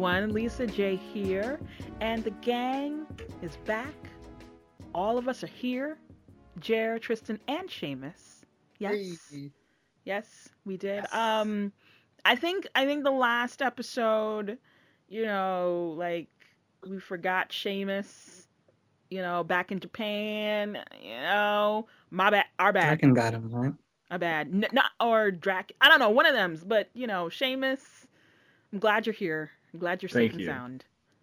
everyone. Lisa J here, and the gang is back. All of us are here. Jer, Tristan, and Seamus. Yes. Hey. Yes, we did. Yes. I think the last episode, like we forgot Seamus, back in Japan, my bad, our bad. Draken got him, right? Our bad. Not or Drac. I don't know, one of them's, but Seamus, I'm glad you're here. I'm glad you're safe and sound,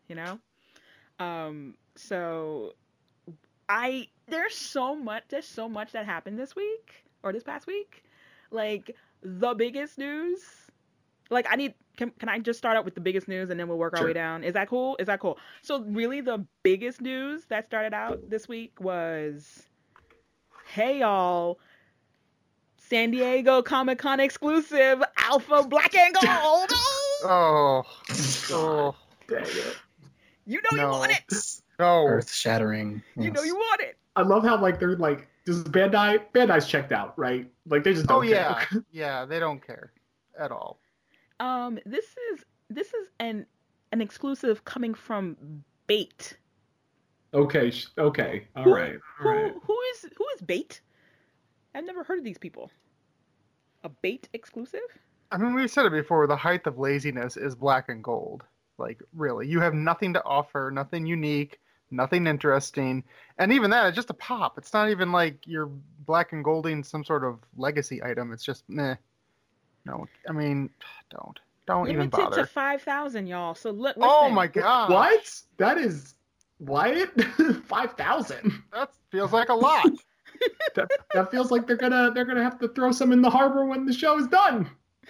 So there's so much that happened this week or this past week. Like the biggest news. Like can I just start out with the biggest news and then we'll work our way down? Is that cool? So really the biggest news that started out this week was, hey y'all, San Diego Comic-Con exclusive Alpha Black and Gold. Oh. Dang it. You want it. No. Earth-shattering. Yes. You want it. I love how they're like, does Bandai's checked out, right? Like they just don't care. Yeah, they don't care at all. This is an exclusive coming from Bait. Okay. All right. Who is Bait? I've never heard of these people. A Bait exclusive? I mean, we've said it before, the height of laziness is Black and Gold. Like, really. You have nothing to offer, nothing unique, nothing interesting. And even that, it's just a pop. It's not even like you're Black and Golding some sort of legacy item. It's just, meh. No, I mean, don't even bother. Limited to 5,000, y'all. So listen. Oh my god. What? That is what? 5,000. That feels like a lot. that feels like they're gonna have to throw some in the harbor when the show is done.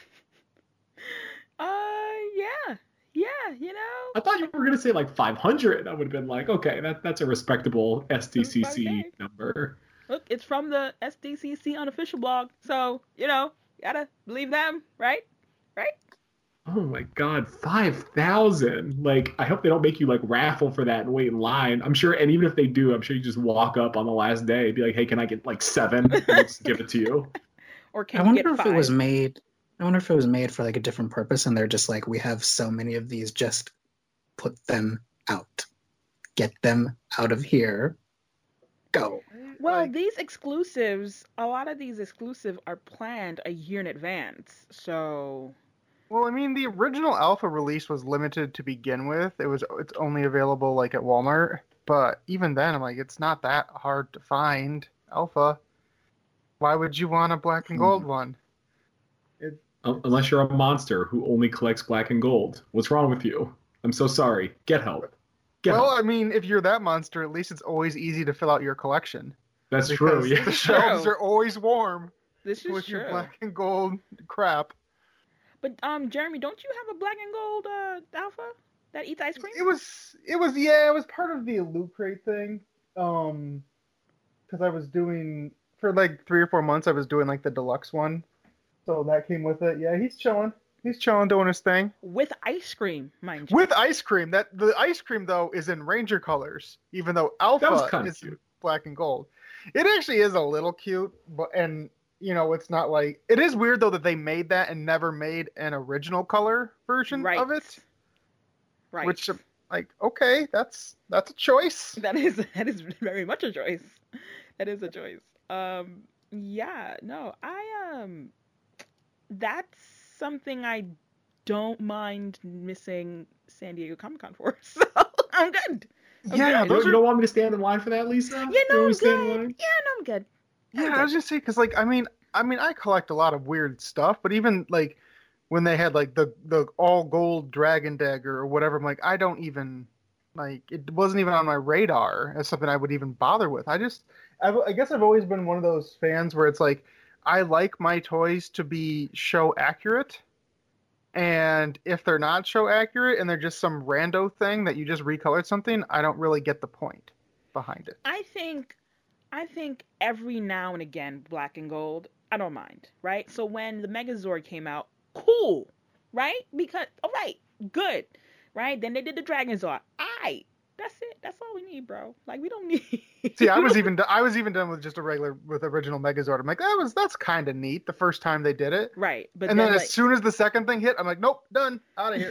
Yeah, I thought you were gonna say like 500. I would have been like, okay, that's a respectable SDCC number. Look, it's from the SDCC unofficial blog, so gotta believe them, right? Oh my god, 5,000! Like, I hope they don't make you like raffle for that and wait in line. I'm sure, and even if they do, I'm sure you just walk up on the last day and be like, "Hey, can I get like 7? And I'll just give it to you." Or can I you wonder get if 5? it was made. I wonder if it was made for like a different purpose, and they're just like, we have so many of these, just put them out, get them out of here, go. Well, these exclusives, a lot of these exclusives are planned a year in advance, so. Well, I mean, the original Alpha release was limited to begin with. It's only available like at Walmart, but even then, I'm like, it's not that hard to find Alpha. Why would you want a Black and Gold one? Unless you're a monster who only collects Black and Gold. What's wrong with you? I'm so sorry. Get help. I mean, if you're that monster, at least it's always easy to fill out your collection. That's true. Yeah. The shelves are always warm. This is with true. Your Black and Gold crap. But Jeremy, don't you have a Black and Gold Alpha that eats ice cream? It was part of the Loot Crate thing. Because I was doing for like 3 or 4 months, I was doing like the deluxe one. So that came with it. Yeah, he's chilling. He's chilling, doing his thing. With ice cream, mind you. With ice cream. The ice cream though is in Ranger colors, even though Alpha is cute. Black and Gold. It actually is a little cute, but it's not like it is weird though that they made that and never made an original color version of it. Right. Which, like, okay, that's a choice. That is very much a choice. That is a choice. Yeah, no, that's something I don't mind missing San Diego Comic-Con for. So I'm good. You don't want me to stand in line for that, Lisa? Yeah, no, I'm good. I'm good. I was just saying, because like I mean I collect a lot of weird stuff, but even like when they had like the all gold Dragon Dagger or whatever, I'm like, I don't even like, it wasn't even on my radar as something I would even bother with. I guess I've always been one of those fans where it's like, I like my toys to be show accurate, and if they're not show accurate and they're just some rando thing that you just recolored something, I don't really get the point behind it. I think every now and again, Black and Gold, I don't mind, right? So when the Megazord came out, cool, right? Because, all right, good, right? Then they did the Dragon Zord. That's it. That's all we need, bro. Like, we don't need. See, I was even done with just with original Megazord. I'm like, that's kind of neat the first time they did it. Right, but then as soon as the second thing hit, I'm like, nope, done, out of here.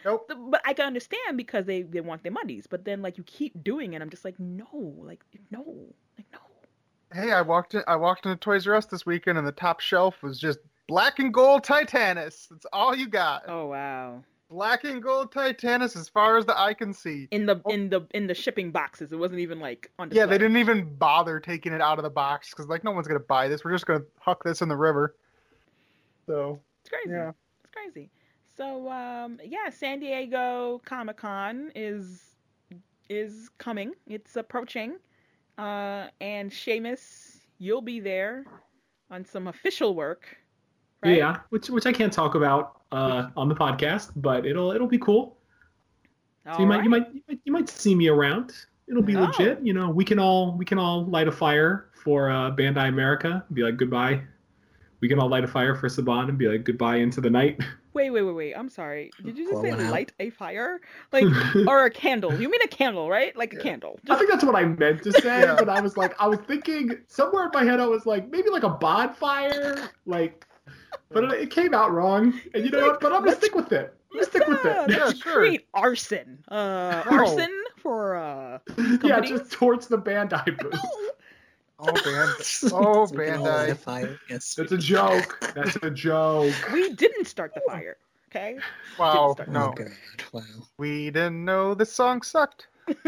Nope. But I can understand because they want their monies. But then like you keep doing it, I'm just like no, like no. Hey, I walked into Toys R Us this weekend, and the top shelf was just black and gold Titanus. That's all you got. Oh wow. Black and gold Titanus, as far as the eye can see. In the shipping boxes, it wasn't even like on display. Yeah, they didn't even bother taking it out of the box because like no one's gonna buy this. We're just gonna huck this in the river. So It's crazy. yeah. It's crazy. So yeah, San Diego Comic-Con is coming. It's approaching. And Seamus, you'll be there on some official work. Right? Yeah, which I can't talk about on the podcast, but it'll be cool. So you might see me around. It'll be legit. You know, we can all light a fire for Bandai America. Be like goodbye. We can all light a fire for Saban and be like goodbye into the night. Wait. I'm sorry. Did you just say Blowing out. light a fire? Like, or a candle? You mean a candle, right? Like a candle. I think that's what I meant to say, Yeah. but I was thinking somewhere in my head, I was like, maybe like a bonfire, like, but it came out wrong. And you know what? But I'm gonna stick with it. I'm gonna stick with it. Yeah, Let's sure. create arson. Arson for Yeah, companies? just towards the Bandai booth. Oh, Bandai. Oh, Bandai. Fire. Yes. That's a joke. That's a joke. We didn't start the fire. Okay. Wow. Didn't No. Oh, God. Wow. We didn't know this song sucked.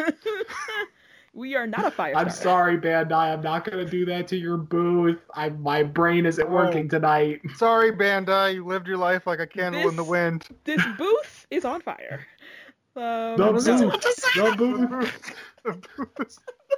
We are not a fire. I'm sorry, Bandai. I'm not gonna do that to your booth. My brain isn't working tonight. Sorry, Bandai. You lived your life like a candle in the This- wind. This booth is on fire. The So- booth. The booth.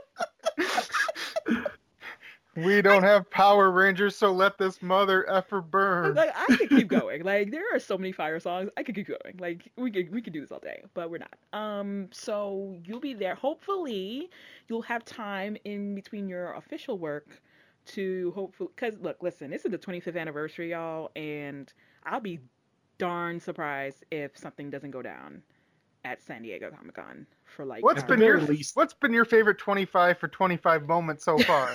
We don't have Power Rangers, so let this mother effer burn. Like I could keep going. Like there are so many fire songs. I could keep going. Like we could do this all day, but we're not. So you'll be there. Hopefully, you'll have time in between your official work to hopefully. Cause look, listen, this is the 25th anniversary, y'all, and I'll be darn surprised if something doesn't go down at San Diego Comic Con for like. What's At the been your very least- What's been your favorite 25 for 25 moment so far?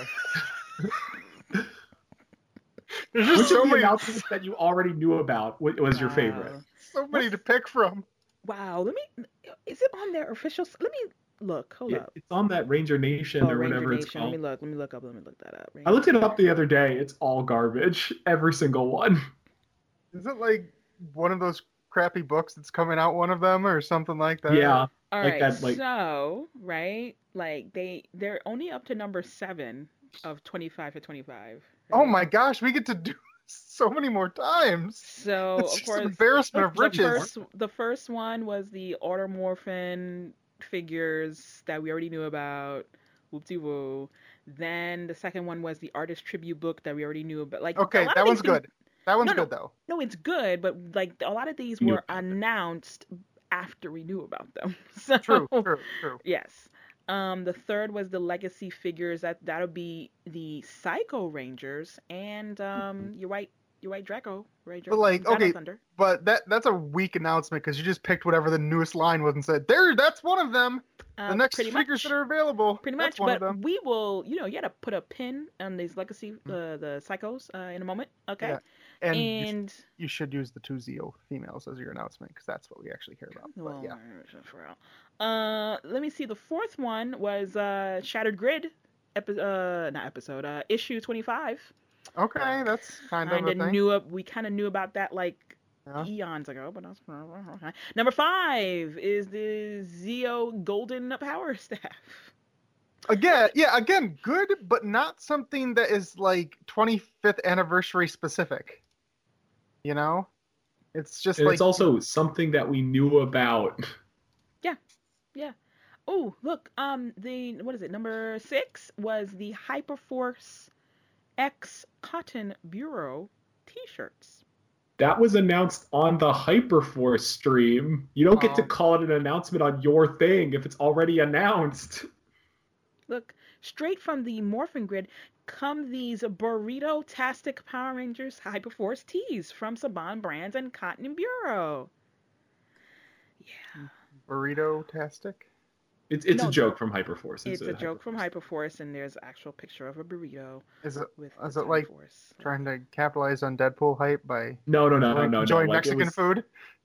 There's Which just so of the many, announcements that you already knew about was your favorite? so many to pick from. Wow. Let me. Is it on their official? Let me look. Hold Yeah, up. it's on that Ranger Nation or Ranger whatever it's Nation. called. Let me look up. Let me look that up. I looked it up the other day. It's all garbage. Every single one. Is it like one of those crappy books that's coming out, one of them, or something like that? Yeah. All like right, that, like- so right, like they're only up to number 7 of 25 to 25. Oh right? my gosh, we get to do so many more times. So It's of just an course, embarrassment of riches. the first one was the Automorphin figures that we already knew about. Whoopty woo. Then the second one was the artist tribute book that we already knew about. Like Okay, a lot that of one's these things- good. That one's No, no. good though. No, it's good, but like a lot of these Knew were about them. announced after we knew about them. So True. yes. The third was the legacy figures. That'll be the Psycho Rangers and you're right, Draco. Right, Draco. But, like, Dino okay, Thunder. But that's a weak announcement because you just picked whatever the newest line was and said, "There, that's one of them. The next pretty figures much. that are available. Pretty That's much, one of but them." we will, you gotta put a pin on these legacy, the Psychos, in a moment, okay? Yeah. And And you should use the 2 Zeo females as your announcement because that's what we actually care about. But well, yeah. for real. Let me see. The fourth one was Shattered Grid, issue 25. Okay, that's kind of a thing. We kind of knew about that like Yeah. eons ago, but that's okay. Number 5 is the Zeo Golden Power Staff. Again, good, but not something that is like 25th anniversary specific. You know, it's just And like it's also something that we knew about. Oh, look, what is it? Number 6 was the Hyperforce X Cotton Bureau T-shirts. That was announced on the Hyperforce stream. You don't get to Oh. call it an announcement on your thing if it's already announced. Look, straight from the Morphin Grid come these Burrito-tastic Power Rangers Hyperforce tees from Saban Brands and Cotton Bureau. Yeah. burrito-tastic. It's No, a joke from Hyperforce. It's a joke from Hyperforce, and there's an actual picture of a burrito Is it with Is the it like Hyperforce. trying to capitalize on Deadpool hype by No. enjoying Like, Mexican it was, food?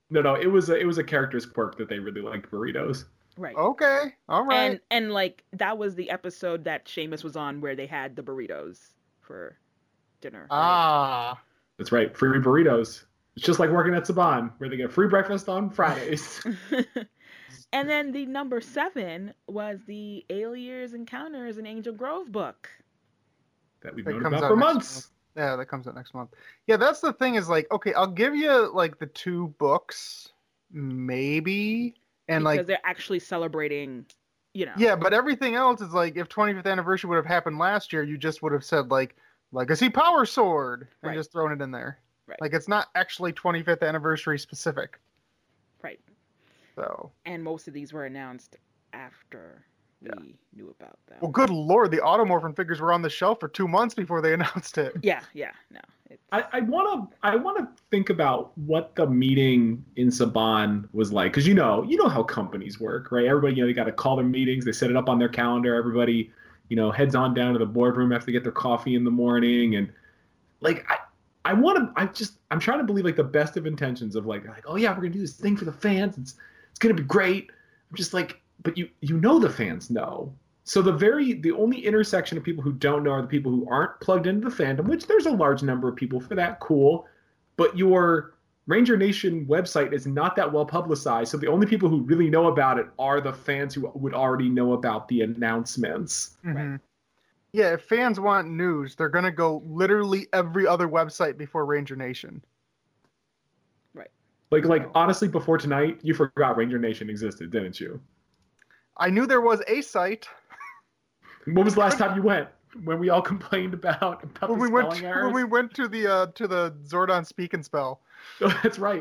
No, it was a character's quirk that they really liked burritos. Right. Okay, all right. And like that was the episode that Sheamus was on where they had the burritos for dinner. Right? Ah, That's right, free burritos. It's just like working at Saban, where they get free breakfast on Fridays. And then the number 7 was the Alias Encounters in Angel Grove book. That we've That known comes about out for next months. yeah, that comes out next month. Yeah, that's the thing is like, okay, I'll give you like the 2 books, maybe, and Because like, they're actually celebrating, you know. yeah, but everything else is like, if 25th anniversary would have happened last year, you just would have said like Legacy Power Sword and Right. just thrown it in there. Right. Like, it's not actually 25th anniversary specific. Right. So, And most of these were announced after we knew about them. well, good lord, the Automorphin figures were on the shelf for 2 months before they announced it. Yeah, no. I wanna think about what the meeting in Saban was like, because you know how companies work, right? Everybody, they got to call their meetings, they set it up on their calendar. Everybody, heads on down to the boardroom after they get their coffee in the morning, and like I'm trying to believe like the best of intentions of like oh yeah, we're gonna do this thing for the fans. It's gonna be great. I'm just like, but the fans know. So the only intersection of people who don't know are the people who aren't plugged into the fandom, which there's a large number of people for that. Cool. But your Ranger Nation website is not that well publicized. So the only people who really know about it are the fans who would already know about the announcements. Mm-hmm. Yeah, if fans want news, they're going to go literally every other website before Ranger Nation. Right. Like honestly, before tonight, you forgot Ranger Nation existed, didn't you? I knew there was a site. When was the last time you went? When we all complained about When the we went spelling errors? when we went to the Zordon Speak and Spell. Oh, that's right.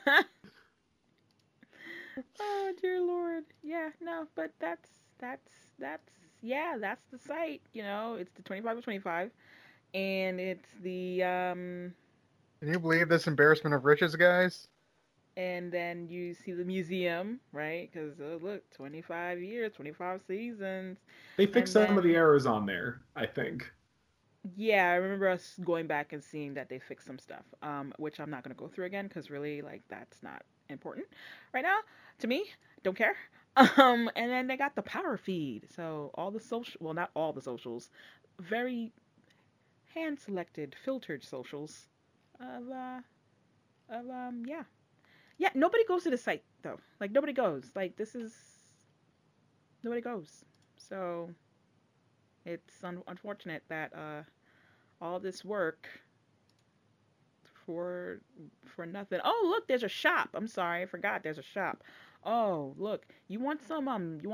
Oh dear Lord. Yeah, no, but that's yeah, that's the site. It's the 25 of 25, and it's the Can you believe this embarrassment of riches, guys? and then you see the museum, right? Because look, 25 years, 25 seasons. They fixed And some of the then- errors on there, I think. Yeah, I remember us going back and seeing that they fixed some stuff, which I'm not gonna go through again because really, like, that's not important right now to me. Don't care. And then they got the power feed, so all the well, not all the socials, very hand-selected, filtered socials of yeah. Nobody goes to the site though. Like nobody goes. Like nobody goes. So it's unfortunate that all this work for nothing. Oh, look, there's a shop. I'm sorry, I forgot there's a shop. Oh, look, you want some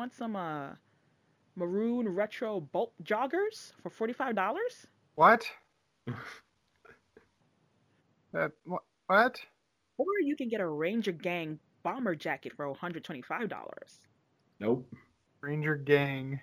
maroon retro bulk joggers for $45? What? What? Or you can get a Ranger Gang bomber jacket for $125. Nope. Ranger Gang.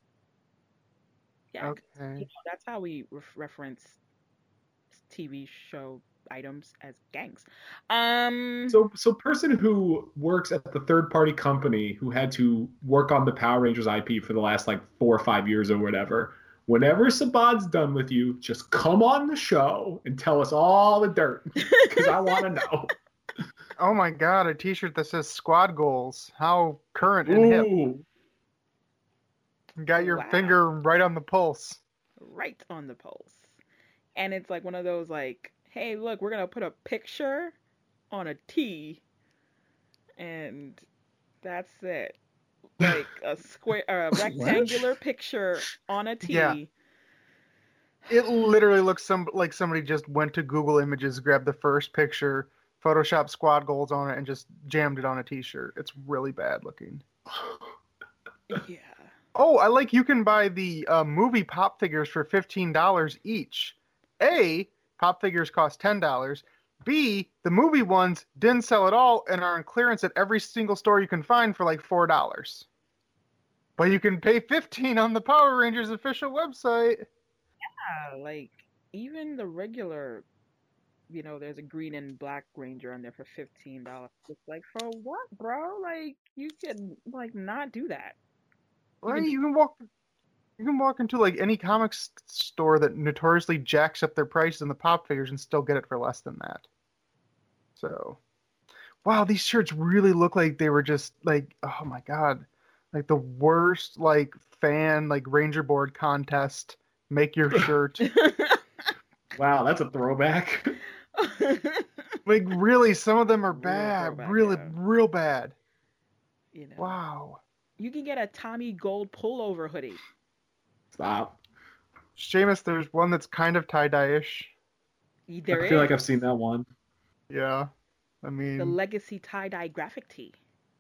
Yeah, Okay. that's how we reference TV show items as gangs. So person who works at the third party company who had to work on the Power Rangers IP for the last like 4 or 5 years or whatever, whenever Saban's done with you, just come on the show and tell us all the dirt because I want to know. Oh my god, a t-shirt that says squad goals. How current and hip. Ooh. Got your Wow. finger right on the pulse. Right on the pulse. And it's like one of those like, hey, look, we're going to put a picture on a T and that's it. Like a square or a rectangular picture on a T. Yeah. It literally looks like somebody just went to Google Images, grabbed the first picture, Photoshop squad goals on it, and just jammed it on a t-shirt. It's really bad looking. Yeah. Oh, you can buy the movie pop figures for $15 each. A, pop figures cost $10. B, the movie ones didn't sell at all and are on clearance at every single store you can find for like $4. But you can pay $15 on the Power Rangers official website. Yeah, like even the regular, there's a green and black Ranger on there for $15. It's like, for what, bro? Like, you can like not do that. Right? You can walk into like any comics store that notoriously jacks up their prices on the pop figures and still get it for less than that. So, wow, these shirts really look like they were just like, oh my God, like the worst like fan like Ranger board contest. Make your shirt. Wow, that's a throwback. Like really, some of them are Real bad, throwback, really, yeah. real bad. You know, Wow. you can get a Tommy Gold pullover hoodie. Stop. Seamus, there's one that's kind of tie-dye-ish. There I feel like I've is seen that one. Yeah. I the mean, Legacy tie-dye graphic tee.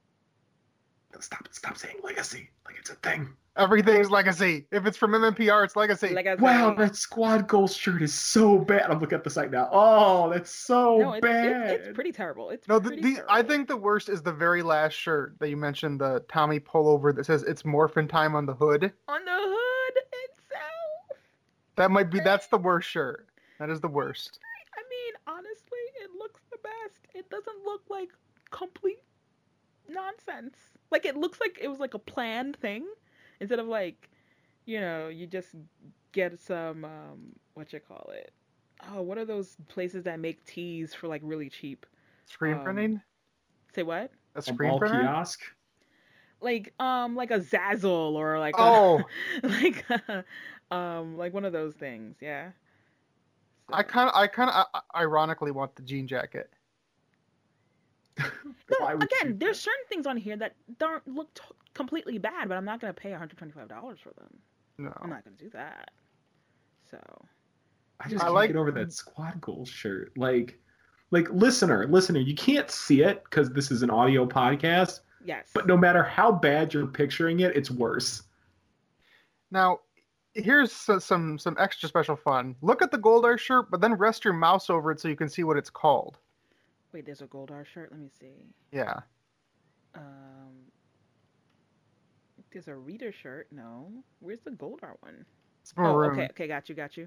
Stop saying legacy. Like it's a thing. everything's legacy. If it's from MMPR, it's legacy. Legacy. Wow, that squad goals shirt is so bad. I'm looking at the site now. Oh, that's so No, bad. it's pretty terrible. It's No, pretty terrible. I think the worst is the very last shirt that you mentioned, the Tommy pullover that says it's morphin time on the hood. On the hood itself. That's the worst shirt. That is the worst. I mean, honestly, it looks the best. It doesn't look like complete nonsense. Like it looks like it was like a planned thing, instead of like, you just get some what you call it? Oh, what are those places that make teas for like really cheap? Screen printing? Say what? A A screen mall printer? kiosk. Like a Zazzle or like Oh, like like one of those things, yeah. So, I kind of ironically want the jean jacket. no, Why would you again, do there's that? certain things on here that don't look completely bad, but I'm not gonna pay $125 for them. No. I'm not gonna do that. So I just I can't like- get over that squad goals shirt. Like listener, you can't see it because this is an audio podcast. yes, But no matter how bad you're picturing it, it's worse. Now, here's some extra special fun. Look at the Goldar shirt, but then rest your mouse over it so you can see what it's called. wait, there's a Goldar shirt. Let me see. Yeah. There's a Reader shirt. No, where's the Goldar one? It's Oh, maroon. okay, got you.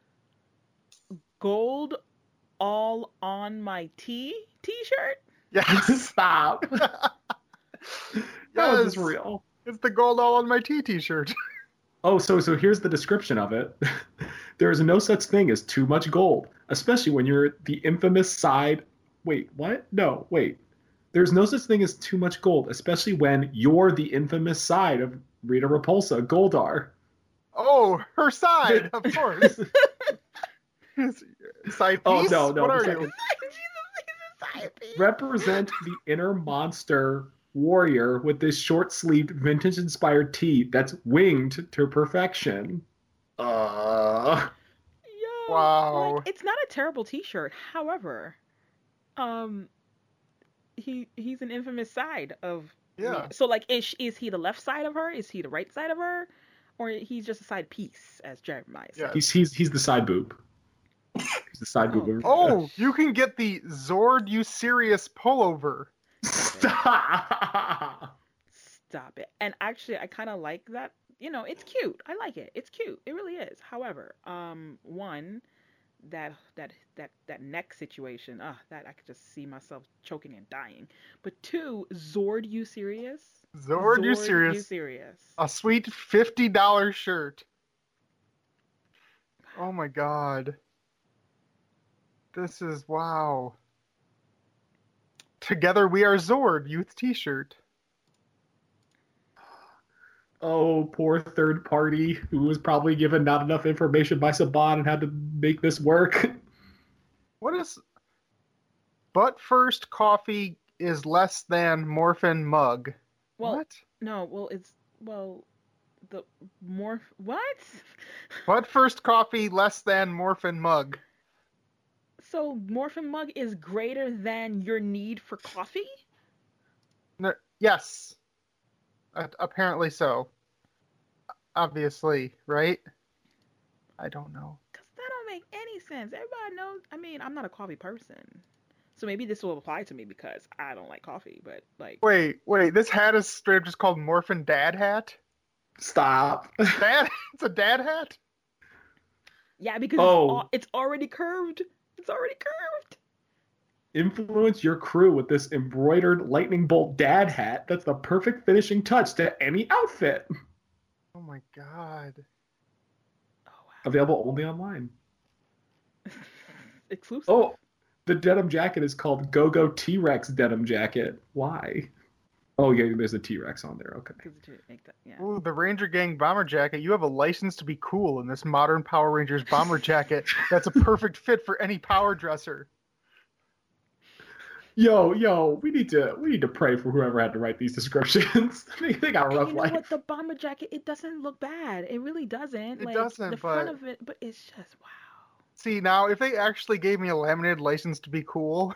Gold all on my T-shirt. Yes. Stop. How is this Yes. real? It's the gold all on my t-shirt. Oh, so here's the description of it. There is no such thing as too much gold, especially when you're the infamous side. Wait, what? No, wait. There's no such thing as too much gold, especially when you're the infamous side of Rita Repulsa, Goldar. Oh, her side, of course. Side piece? Oh, no, What are the you? Represent the inner monster warrior with this short-sleeved, vintage-inspired tee that's winged to perfection. Yo, Wow. like, it's not a terrible T-shirt. However, he's an infamous side of. Yeah. So like, is he the left side of her? Is he the right side of her? Or he's just a side piece, as Jeremiah said. Yeah. He's the side boob. He's the side boob. Oh, you can get the Zord You Serious pullover. Stop. Stop it. And actually, I kind of like that. It's cute. I like it. It's cute. It really is. However, one, that neck situation, that I could just see myself choking and dying. But two, Zord You Serious? Zord You You Serious. Serious. A sweet $50 shirt. Oh my god. This is wow. Together we are Zord youth t-shirt. Oh, poor third party who was probably given not enough information by Saban on how to make this work. What is But first coffee is less than morphin mug. Well, What? no, the more what? But first coffee less than morphin mug. So Morphin Mug is greater than your need for coffee? No, yes. Apparently so. Obviously, right? I don't know. Because that don't make any sense. Everybody knows. I mean, I'm not a coffee person. So maybe this will apply to me because I don't like coffee, but like. Wait. This hat is straight up just called Morphin Dad Hat? Stop. Dad? It's a dad hat? Yeah, because Oh. it's already curved. It's already curved. Influence your crew with this embroidered lightning bolt dad hat. That's the perfect finishing touch to any outfit. Oh my god. Oh, wow. Available only online. Exclusive. Oh, The denim jacket is called Go-Go T-Rex denim jacket. Why? Oh, yeah, there's a T-Rex on there. Okay. Yeah. Ooh, the Ranger Gang bomber jacket. You have a license to be cool in this modern Power Rangers bomber jacket. That's a perfect fit for any power dresser. Yo, we need to pray for whoever had to write these descriptions. They got a rough You know life. what? The bomber jacket, it doesn't look bad. It really doesn't. It Like, doesn't, the front but- of it, but it's just wow. See, now, if they actually gave me a laminated license to be cool,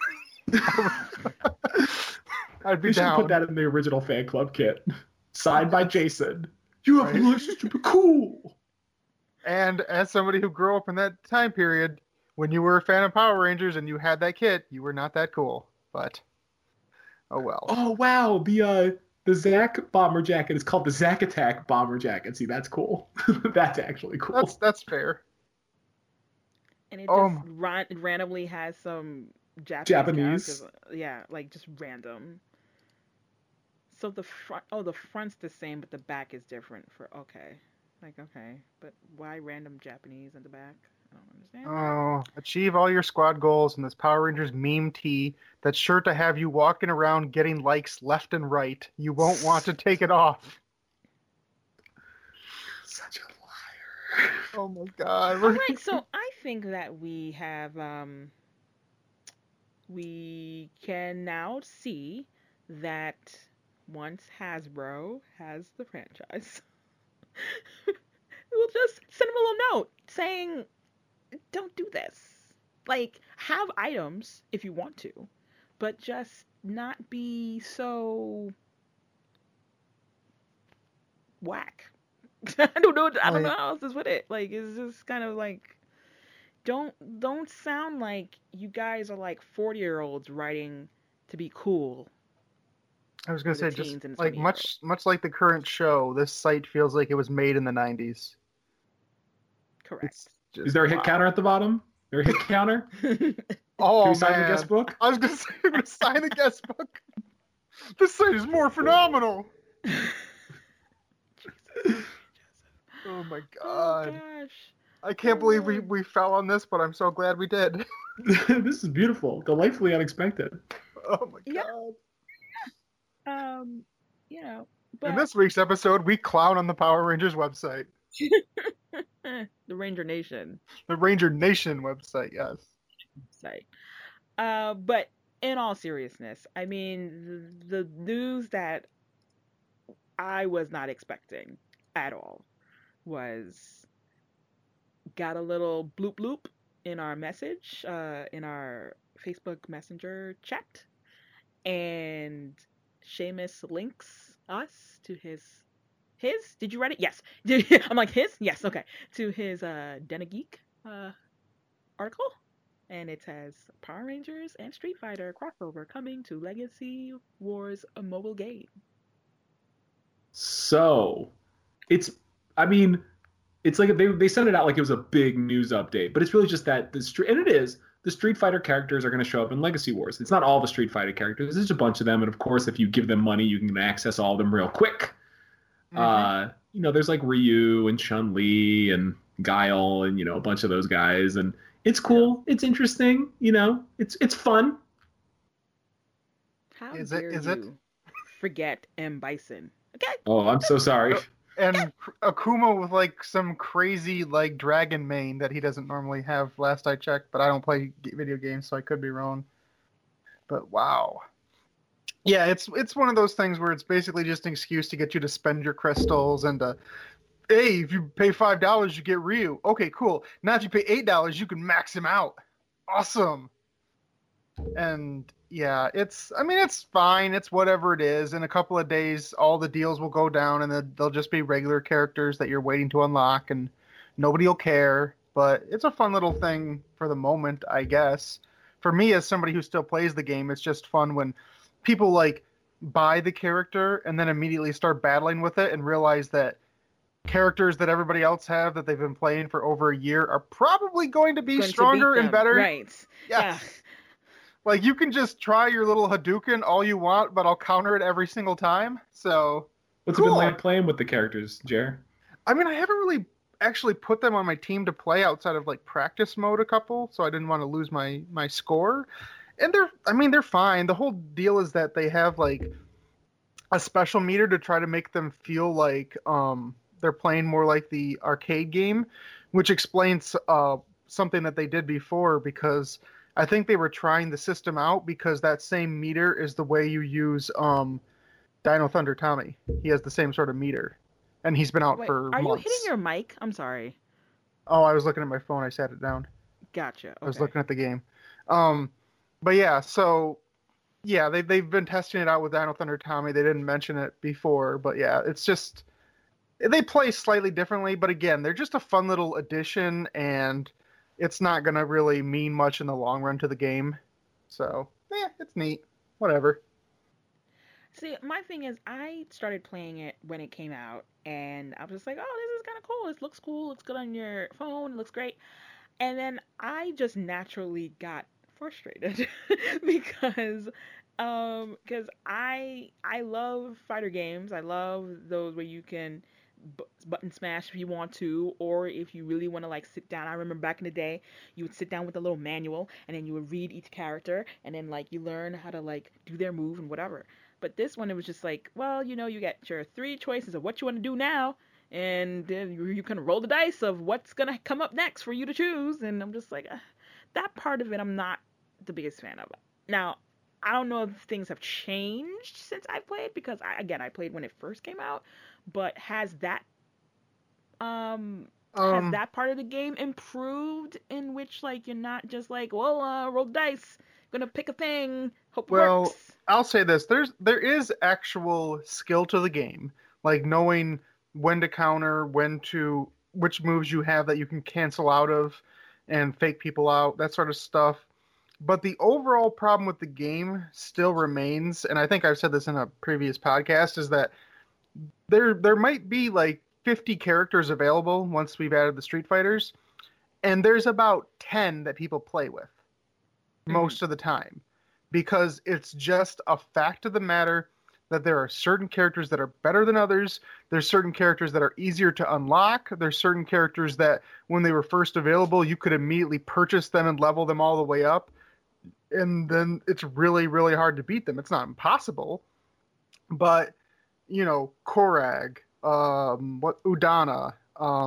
I'd be We should down. put that in the original fan club kit. Signed by Jason. You have Right. a license to be cool. And as somebody who grew up in that time period, when you were a fan of Power Rangers and you had that kit, you were not that cool. But, oh well. Oh wow, the Zack bomber jacket is called the Zack Attack bomber jacket. See, that's cool. That's actually cool. That's fair. And it Oh just randomly has some Japanese. characters. Yeah, like just random. So the front's the same, but the back is different. Okay, but why random Japanese in the back? I don't understand. Oh, achieve all your squad goals in this Power Rangers meme tee that's sure to have you walking around getting likes left and right. You won't want to take it off. Such a liar. Oh my god. All right, so I think that we have we can now see that once Hasbro has the franchise, we'll just send them a little note saying, don't do this. Like, have items if you want to, but just not be so whack. I don't know how else to put it. Like, it's just kind of like, don't sound like you guys are like 40-year-olds writing to be cool. I was gonna for the say, just teens and like 20-year-olds. much like the current show, this site feels like it was made in the 90s. Correct. It's just, Is there a hit wow. counter at the bottom? There a hit counter? Oh Can we sign man, the guest book? I was gonna say, I'm gonna sign the guest book. This site is more phenomenal. Oh my Oh god. gosh. I can't believe we fell on this, but I'm so glad we did. This is beautiful. Delightfully unexpected. Oh my Yeah. god. You know, In but this week's episode, we clown on the Power Rangers website. the Ranger Nation The Ranger Nation website, yes. site. But in all seriousness, I mean, the news that I was not expecting at all was got a little bloop bloop in our message, in our Facebook Messenger chat, and Seamus links us to his. Did you write it? Yes. I'm like, his? Yes, okay. To his Den Geek article. And it says Power Rangers and Street Fighter crossover coming to Legacy Wars, a mobile game. So, it's like they sent it out like it was a big news update, but it's really just that the Street Fighter characters are going to show up in Legacy Wars. It's not all the Street Fighter characters. There's a bunch of them, and of course, if you give them money, you can access all of them real quick. There's like Ryu and Chun-Li and Guile and a bunch of those guys, and it's cool. It's interesting. It's fun. How Is dare it? you forget M. Bison? Okay. Oh, I'm so sorry. And Akuma with like some crazy like dragon mane that he doesn't normally have. Last I checked, but I don't play video games, so I could be wrong. But wow, yeah, it's one of those things where it's basically just an excuse to get you to spend your crystals and hey, if you pay $5, you get Ryu. Okay, cool. Now if you pay $8, you can max him out. Awesome. And yeah, it's fine. It's whatever it is. In a couple of days, all the deals will go down, and then they'll just be regular characters that you're waiting to unlock, and nobody will care. But it's a fun little thing for the moment, I guess. For me, as somebody who still plays the game, it's just fun when people like buy the character and then immediately start battling with it and realize that characters that everybody else have that they've been playing for over a year are probably going to be Going to stronger beat and them. better. Right. Yes. Yeah. Like, you can just try your little Hadouken all you want, but I'll counter it every single time. So, What's cool. it been like playing with the characters, Jer? I mean, I haven't really actually put them on my team to play outside of like practice mode a couple, so I didn't want to lose my score. And they're fine. The whole deal is that they have like a special meter to try to make them feel like they're playing more like the arcade game, which explains something that they did before, because I think they were trying the system out because that same meter is the way you use Dino Thunder Tommy. He has the same sort of meter, and he's been out Wait, for are you months. hitting your mic? I'm sorry. Oh, I was looking at my phone. I sat it down. Gotcha. Okay. I was looking at the game. But yeah, so yeah, they've been testing it out with Dino Thunder Tommy. They didn't mention it before, but yeah, it's just they play slightly differently. But again, they're just a fun little addition, and it's not gonna really mean much in the long run to the game. So yeah, it's neat. Whatever. See, my thing is, I started playing it when it came out, and I was just like, oh, this is kind of cool. This looks cool. It's good on your phone. It looks great. And then I just naturally got frustrated because I love fighter games. I love those where you can button smash if you want to, or if you really want to like sit down. I remember back in the day, you would sit down with a little manual, and then you would read each character, and then like you learn how to like do their move and whatever. But this one, it was just like, well, you get your 3 choices of what you want to do now, and then you can roll the dice of what's going to come up next for you to choose. And I'm just like, that part of it, I'm not the biggest fan of. Now, I don't know if things have changed since I played, because I played when it first came out, but has that part of the game improved, in which like you're not just like, well, roll the dice, gonna pick a thing, hope it works. I'll say this: there is actual skill to the game, like knowing when to counter, which moves you have that you can cancel out of, and fake people out, that sort of stuff. But the overall problem with the game still remains, and I think I've said this in a previous podcast, is that there might be like 50 characters available once we've added the Street Fighters, and there's about 10 that people play with most of the time, because it's just a fact of the matter that there are certain characters that are better than others. There's certain characters that are easier to unlock. There's certain characters that when they were first available, you could immediately purchase them and level them all the way up. And then it's really, really hard to beat them. It's not impossible, but Korag, Udana,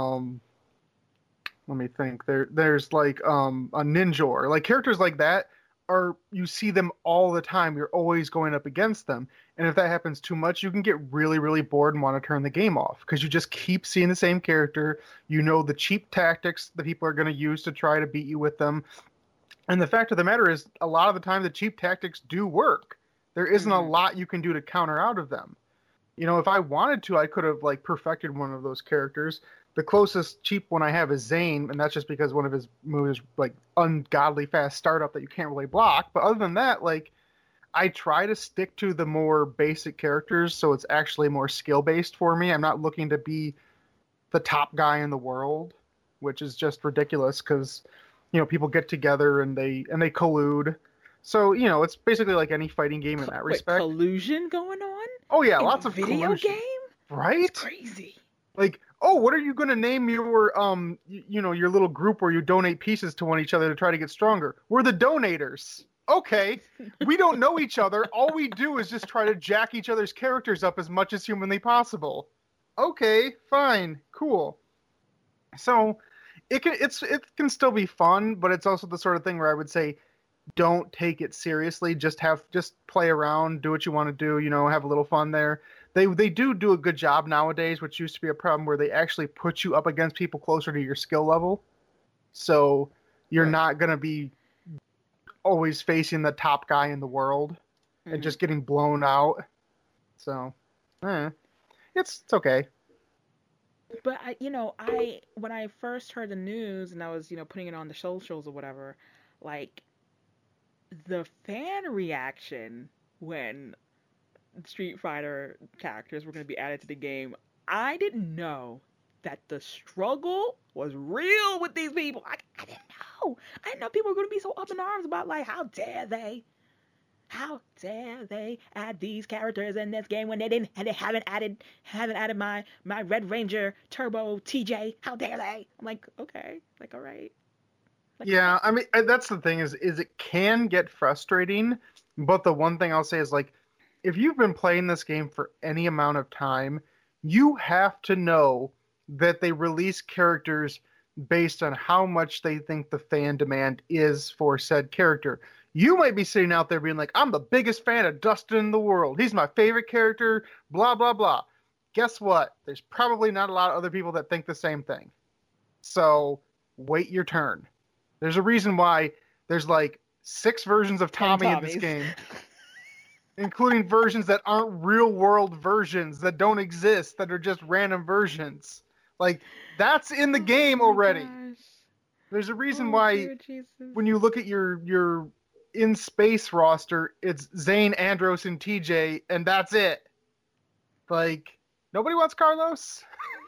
let me think. There's like a Ninjor, like characters like that you see them all the time. You're always going up against them. And if that happens too much, you can get really, really bored and want to turn the game off, because you just keep seeing the same character. The cheap tactics that people are going to use to try to beat you with them. And the fact of the matter is, a lot of the time, the cheap tactics do work. There isn't a lot you can do to counter out of them. If I wanted to, I could have like perfected one of those characters. The closest cheap one I have is Zane, and that's just because one of his moves is like ungodly fast startup that you can't really block. But other than that, like, I try to stick to the more basic characters, so it's actually more skill based for me. I'm not looking to be the top guy in the world, which is just ridiculous, because people get together and they collude. So it's basically like any fighting game in that respect. Collusion going on? Oh yeah, in lots of video collusion. Game? Right? It's crazy. Like, oh, what are you going to name your your little group where you donate pieces to one each other to try to get stronger? We're the donators. Okay, we don't know each other. All we do is just try to jack each other's characters up as much as humanly possible. Okay, fine, cool. So it can still be fun, but it's also the sort of thing where I would say, don't take it seriously. Just play around, do what you want to do. Have a little fun there. They do a good job nowadays, which used to be a problem, where they actually put you up against people closer to your skill level. So you're not going to be always facing the top guy in the world and just getting blown out. So, it's okay. But when I first heard the news and I was, putting it on the socials or whatever, like, the fan reaction when Street Fighter characters were going to be added to the game, I didn't know that the struggle was real with these people. I didn't know. I didn't know people were going to be so up in arms about, like, how dare they? How dare they add these characters in this game when they haven't added my Red Ranger Turbo TJ? How dare they? I'm like, okay, like all right. Like, Yeah, I mean that's the thing is it can get frustrating, but the one thing I'll say is like if you've been playing this game for any amount of time, you have to know that they release characters based on how much they think the fan demand is for said character. You might be sitting out there being like, I'm the biggest fan of Dustin in the world. He's my favorite character, blah, blah, blah. Guess what? There's probably not a lot of other people that think the same thing. So wait your turn. There's a reason why there's like 6 versions of 10 Tommy in this Tommies. game, including versions that aren't real world versions that don't exist, that are just random versions. Like, that's in the game Oh my already. gosh. There's a reason Oh, why dear Jesus. when you look at your in space roster, it's Zane, Andros, and TJ, and that's it. Like, nobody wants Carlos.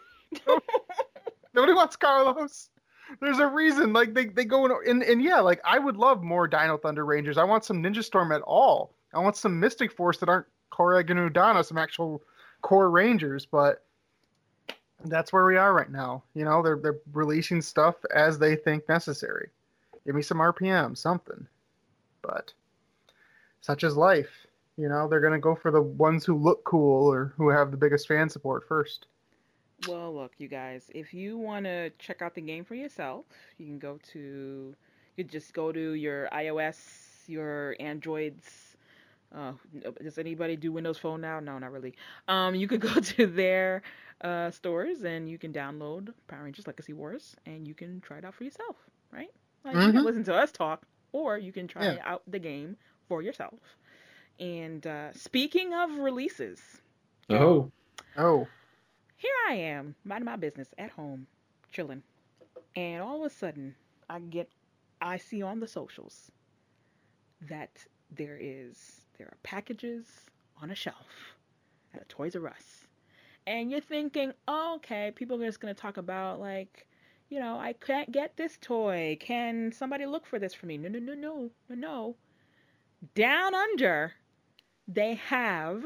Nobody wants Carlos. There's a reason. Like they go in and yeah, like I would love more Dino Thunder Rangers. I want some Ninja Storm at all. I want some Mystic Force that aren't Korag and Udana, some actual core Rangers, but that's where we are right now. You know, they're releasing stuff as they think necessary. Give me some RPM, something. But such is life. You know, they're gonna go for the ones who look cool or who have the biggest fan support first. Well, look, you guys, if you want to check out the game for yourself, you could just go to your iOS, your Androids. Does anybody do Windows Phone now? No, not really. You could go to their stores and you can download Power Rangers Legacy Wars and you can try it out for yourself, right? Like you can listen to us talk, or you can try out the game for yourself. And speaking of releases, Oh. here I am, minding my business at home, chilling, and all of a sudden, I see on the socials that there are packages on a shelf at a Toys R Us, and you're thinking, oh, okay, people are just gonna talk about like, you know, I can't get this toy. Can somebody look for this for me? No. Down under, they have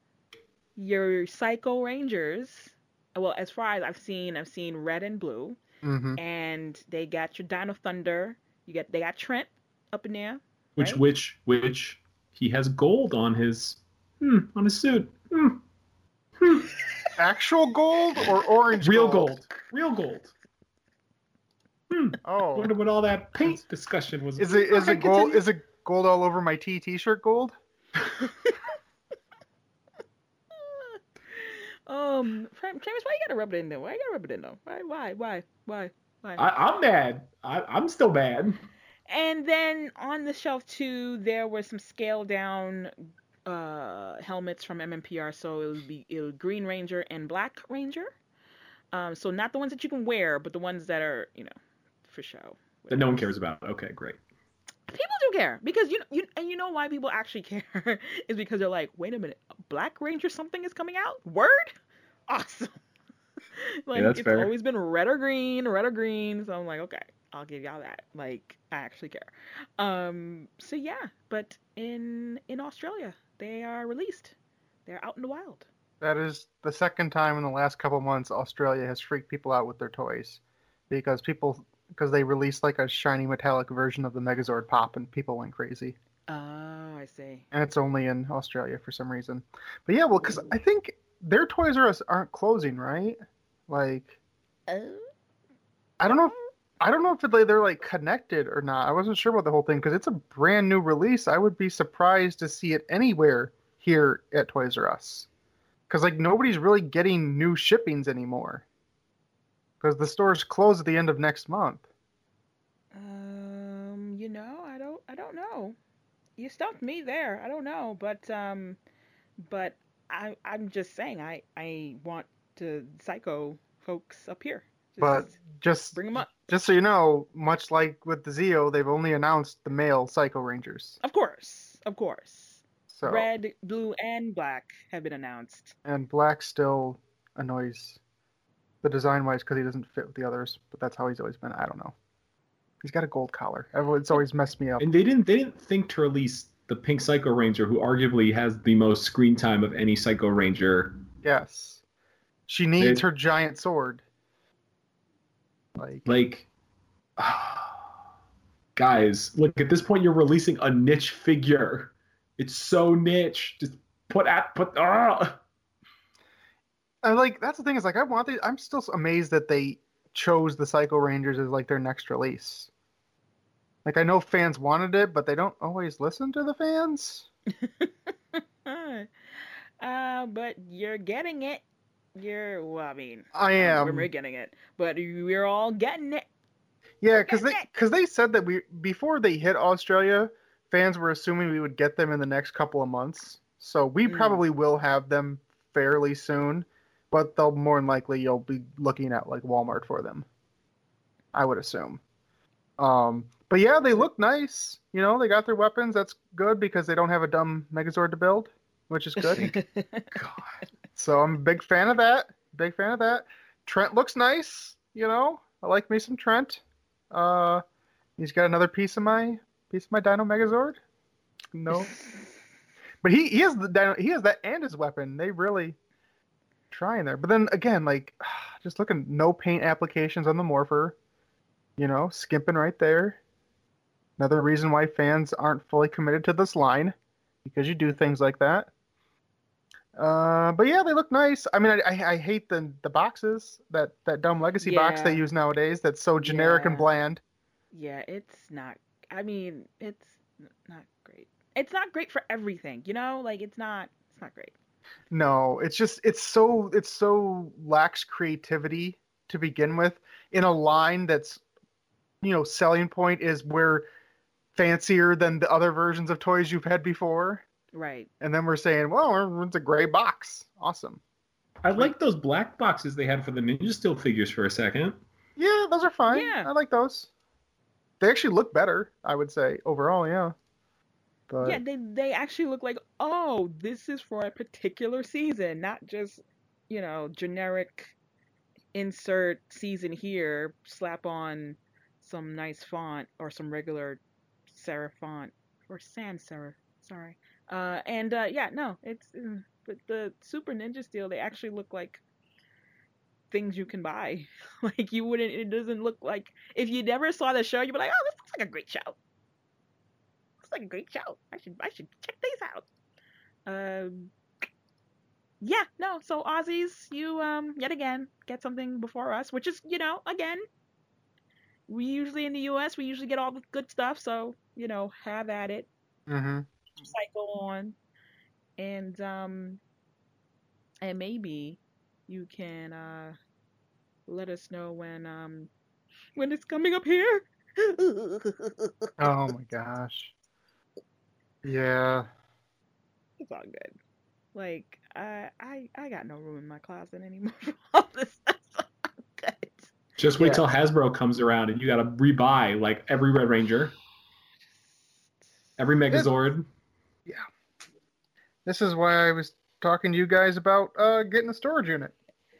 your Psycho Rangers. Well, as far as I've seen red and blue, and they got your Dino Thunder. They got Trent up in there. Which he has gold on his suit. Actual gold or orange Real gold? Real gold. I Oh, wonder what all that paint discussion was. is it gold? Is it gold all over my T-shirt gold? James, why you gotta rub it in there? Why? I'm mad. I'm still mad. And then on the shelf too, there were some scaled down helmets from MMPR. So it was Green Ranger and Black Ranger. So not the ones that you can wear, but the ones that are, you know, for show. That no one cares about. Okay, great. People do care because you know why people actually care is because they're like, wait a minute, Black Ranger something is coming out? Word? Awesome. Like Yeah, that's it's fair. always been red or green. So I'm like, okay, I'll give y'all that. Like I actually care. So yeah, but in Australia, they are released. They're out in the wild. That is the second time in the last couple months Australia has freaked people out with their toys because they released like a shiny metallic version of the Megazord Pop and people went crazy. Oh, I see. And it's only in Australia for some reason. But yeah, well, because I think their Toys R Us aren't closing, right? Like, I don't know if they're like connected or not. I wasn't sure about the whole thing because it's a brand new release. I would be surprised to see it anywhere here at Toys R Us because like nobody's really getting new shippings anymore because the stores close at the end of next month. You know, I don't know. You stumped me there. I don't know, but I'm just saying I want to Psycho folks up here. But just bring them up. Just so you know, much like with the Zeo, they've only announced the male Psycho Rangers. Of course. So Red, blue, and black have been announced. And black still annoys the design-wise because he doesn't fit with the others, but that's how he's always been. I don't know. He's got a gold collar. It's always messed me up. And they didn't think to release the Pink Psycho Ranger, who arguably has the most screen time of any Psycho Ranger. Yes. She needs her giant sword. Like, guys, look, at this point you're releasing a niche figure. It's so niche. Just that's the thing is like I'm still amazed that they chose the Psycho Rangers as like their next release. Like I know fans wanted it, but they don't always listen to the fans. But you're getting it. I am. We're getting it, but we're all getting it. Yeah, because they said that before they hit Australia, fans were assuming we would get them in the next couple of months. So we probably will have them fairly soon, but they'll more than likely you'll be looking at like Walmart for them. I would assume. But yeah, they look nice. You know, they got their weapons. That's good because they don't have a dumb Megazord to build, which is good. God. So I'm a big fan of that. Trent looks nice. You know, I like me some Trent. He's got another piece of my Dino Megazord. No, but he has the Dino. He has that and his weapon. They really trying there. But then again, like just looking, no paint applications on the Morpher. You know, skimping right there. Another reason why fans aren't fully committed to this line, because you do things like that. But yeah, they look nice. I mean, I hate the boxes, that dumb legacy box they use nowadays that's so generic and bland. Yeah, it's not. I mean, it's not great. It's not great for everything, you know? Like it's not great. No, it's just it's so lacks creativity to begin with in a line that's, you know, selling point is we're fancier than the other versions of toys you've had before. Right. And then we're saying, well, it's a gray box. Awesome. I like those black boxes they had for the Ninja Steel figures for a second. Yeah, those are fine. Yeah. I like those. They actually look better, I would say, overall, yeah. But... yeah, they actually look like, oh, this is for a particular season, not just, you know, generic insert season here, slap on some nice font or some regular serif font or sans serif. Sorry. But the Super Ninja Steel, they actually look like things you can buy. Like it doesn't look like, if you never saw the show, you'd be like, oh, this looks like a great show. Looks like a great show. I should check these out. So Aussies, you yet again get something before us, which is, you know, again, we usually in the US we usually get all the good stuff, so, you know, have at it. Mm-hmm. Cycle on, and maybe you can let us know when it's coming up here. Oh my gosh. Yeah. It's all good. Like I got no room in my closet anymore for all this stuff. Good. Just wait till Hasbro comes around and you gotta rebuy like every Red Ranger, every Megazord. Yeah. This is why I was talking to you guys about getting a storage unit.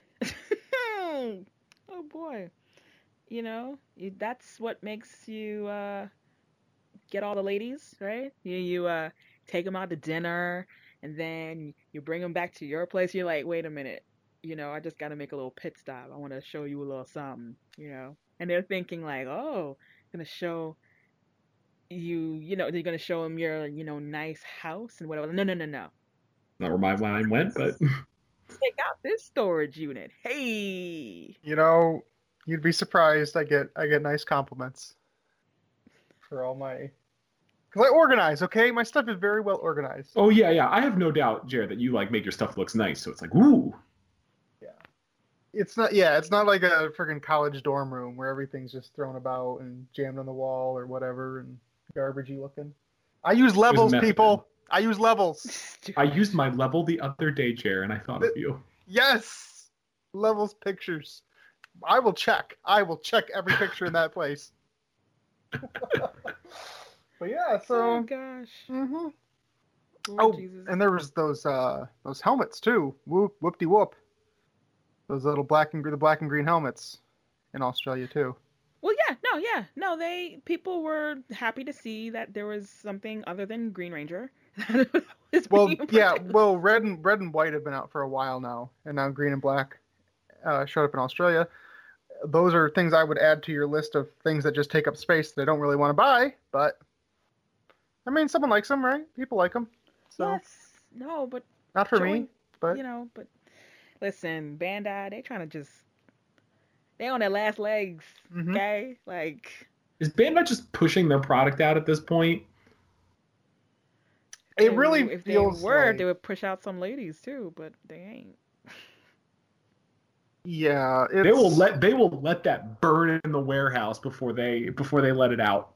Oh boy. You know, that's what makes you get all the ladies, right? You take them out to dinner, and then you bring them back to your place. You're like, wait a minute, you know, I just got to make a little pit stop. I want to show you a little something, you know. And they're thinking like, oh, gonna show you know, they're gonna show them your, you know, nice house and whatever. No. Not where my mind went, but Take out this storage unit. Hey. You know, you'd be surprised. I get nice compliments for all my, because I organize. Okay, my stuff is very well organized. Oh yeah. I have no doubt, Jared, that you like make your stuff looks nice. So it's like, ooh. Yeah. It's not like a freaking college dorm room where everything's just thrown about and jammed on the wall or whatever and garbagey looking. I use levels, people. I use levels. I used my level the other day, Jared, and I thought of you. Yes, levels pictures. I will check every picture in that place. But yeah, so. Oh gosh. Mm-hmm. Oh, Jesus. And there was those helmets too. Whoop-de-whoop. Those little black and green helmets in Australia too. Well, yeah, No, yeah, no. People were happy to see that there was something other than Green Ranger that was Well, being yeah, produced. well, red and white have been out for a while now, and now green and black showed up in Australia. Those are things I would add to your list of things that just take up space that I don't really want to buy. But I mean, someone likes them, right? People like them, so Yes, no, but not for me. showing, But but listen, Bandai, they on their last legs, mhm. okay? Like, Is Bandai just pushing their product out at this point? It really if they feels were, like, they would push out some ladies too, but they ain't. yeah, They will it's let that burn in the warehouse before they let it out.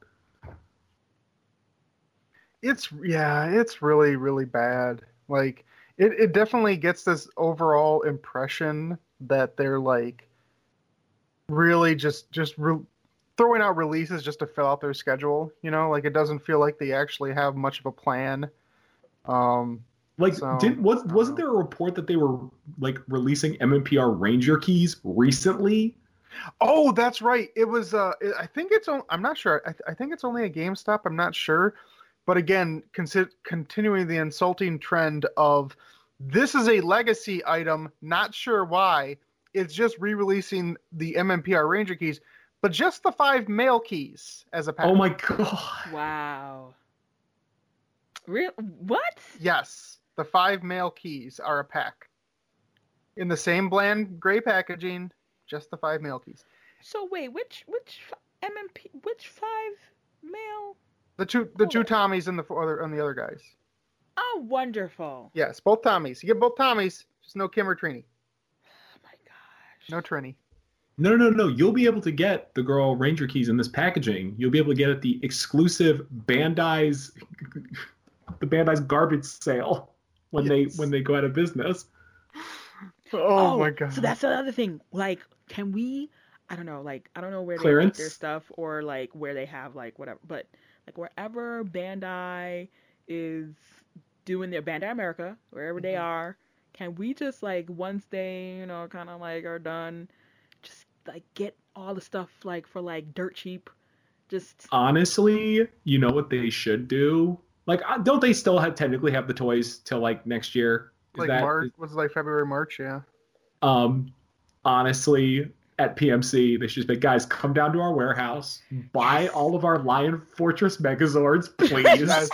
it's really really bad. Like it definitely gets this overall impression that they're like really throwing out releases just to fill out their schedule. You know, like it doesn't feel like they actually have much of a plan. Um, Like, so I don't wasn't know. there a report that they were like releasing MMPR Ranger keys recently? Oh, that's right. It was. I think it's. I'm not sure. I think it's only a GameStop. I'm not sure. But again, continuing the insulting trend of this is a legacy item. Not sure why. It's just re-releasing the MMPR Ranger keys, but just the 5 male keys as a Oh pack. my god! Wow. Real? What? Yes, the 5 male keys are a pack in the same bland gray packaging. Just the 5 male keys. So wait, MMP, which five male? The Hold two up. Tommies and the other guys. Oh, wonderful. Yes, both Tommies. You get both Tommies, just no Kim or Trini. Oh my gosh. No Trini. No. You'll be able to get the girl Ranger keys in this packaging. You'll be able to get it the exclusive Bandai's garbage sale when Yes. they go out of business. Oh my god. So that's another thing. Like, can we? I don't know. Like, I don't know where they make Clearance? their stuff or like where they have like whatever. But like wherever Bandai is doing their Bandai America, wherever they Mhm. are, can we just like once they kind of like are done, just like get all the stuff like for like dirt cheap, just Honestly, you know what they should do? Like, don't they still technically have the toys till like next year? Is Like that March, was it like February, March? Yeah. um honestly at PMC they should just be, guys, come down to our warehouse, buy Yes. all of our Lion Fortress Megazords, please. Yes.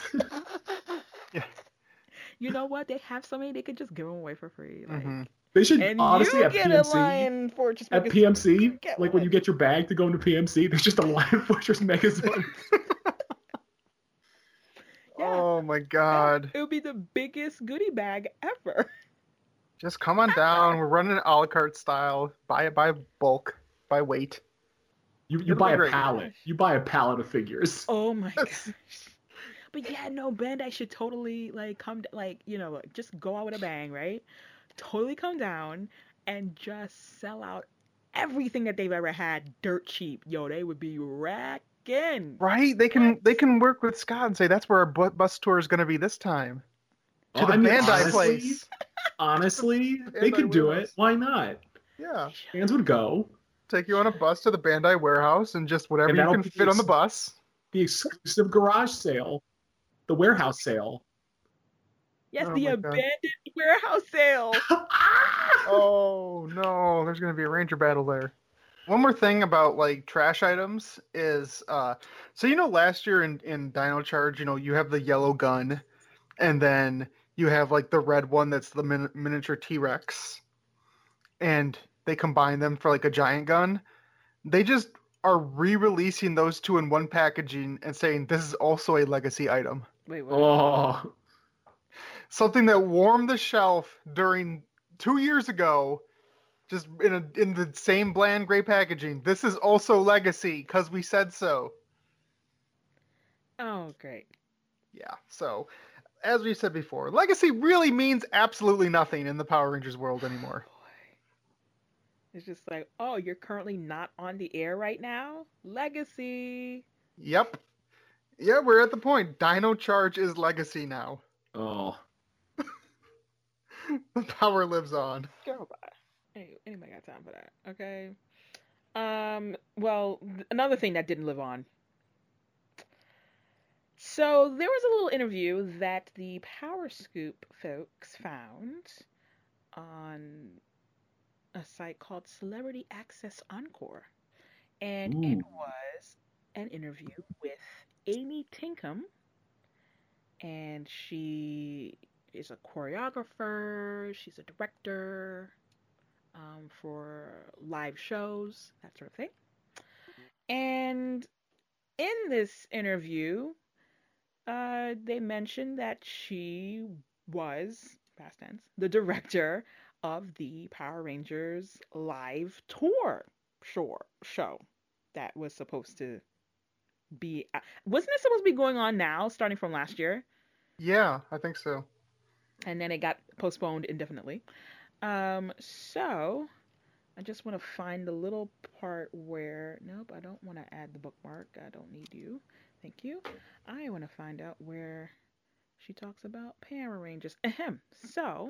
you know what? They have so many they could just give them away for free. Like, Mhm. They should and honestly you at get a PMC Lion Fortress at Megazord. PMC, Get like when one. you get your bag to go into PMC, there's just a Lion Fortress Megazord. Yeah. Oh my god. It would be the biggest goodie bag ever. Just come on down. We're running a la carte style. Buy it by bulk, by weight. You It'll buy be a great. pallet. You buy a pallet of figures. Oh my Yes. gosh. But yeah, no, Bandai should totally like like just go out with a bang, right? Totally come down and just sell out everything that they've ever had dirt cheap. Yo, they would be racking. Right? They can work with Scott and say that's where our bus tour is going to be this time. To Oh, the I mean, Bandai honestly, place. honestly, they Bandai could do warehouse. it. Why not? Yeah. Fans would go. Take you on a bus to the Bandai warehouse and just whatever And you that'll can be fit on the bus. the exclusive garage sale, the warehouse sale. Yes, Oh the my God. abandoned warehouse sale. Oh no, there's gonna be a ranger battle there. One more thing about like trash items is so last year in Dino Charge, you have the yellow gun and then you have like the red one that's the miniature T-Rex and they combine them for like a giant gun. They just are re-releasing those two in one packaging and saying this is also a legacy item. Wait, what? Oh, Something that warmed the shelf during 2 years ago, just in the same bland gray packaging. This is also legacy because we said so. Oh, great. Yeah. So, as we said before, legacy really means absolutely nothing in the Power Rangers world anymore. Boy. It's just like, oh, you're currently not on the air right now? Legacy. Yep. Yeah, we're at the point. Dino Charge is legacy now. oh. The power lives on. Girl, bye. Anybody got time for that? Okay. Well, another thing that didn't live on. So there was a little interview that the Power Scoop folks found on a site called Celebrity Access Encore, and it Ooh. was an interview with Amy Tinkham, and she is a choreographer, she's a director for live shows, that sort of thing. And in this interview, they mentioned that she was, past tense, the director of the Power Rangers live tour show that was supposed to be. Wasn't it supposed to be going on now, starting from last year? Yeah, I think so. And then it got postponed indefinitely. So I just want to find the little part where, nope, I don't want to add the bookmark. I don't need you. Thank you. I want to find out where she talks about Power Rangers. Ahem. So,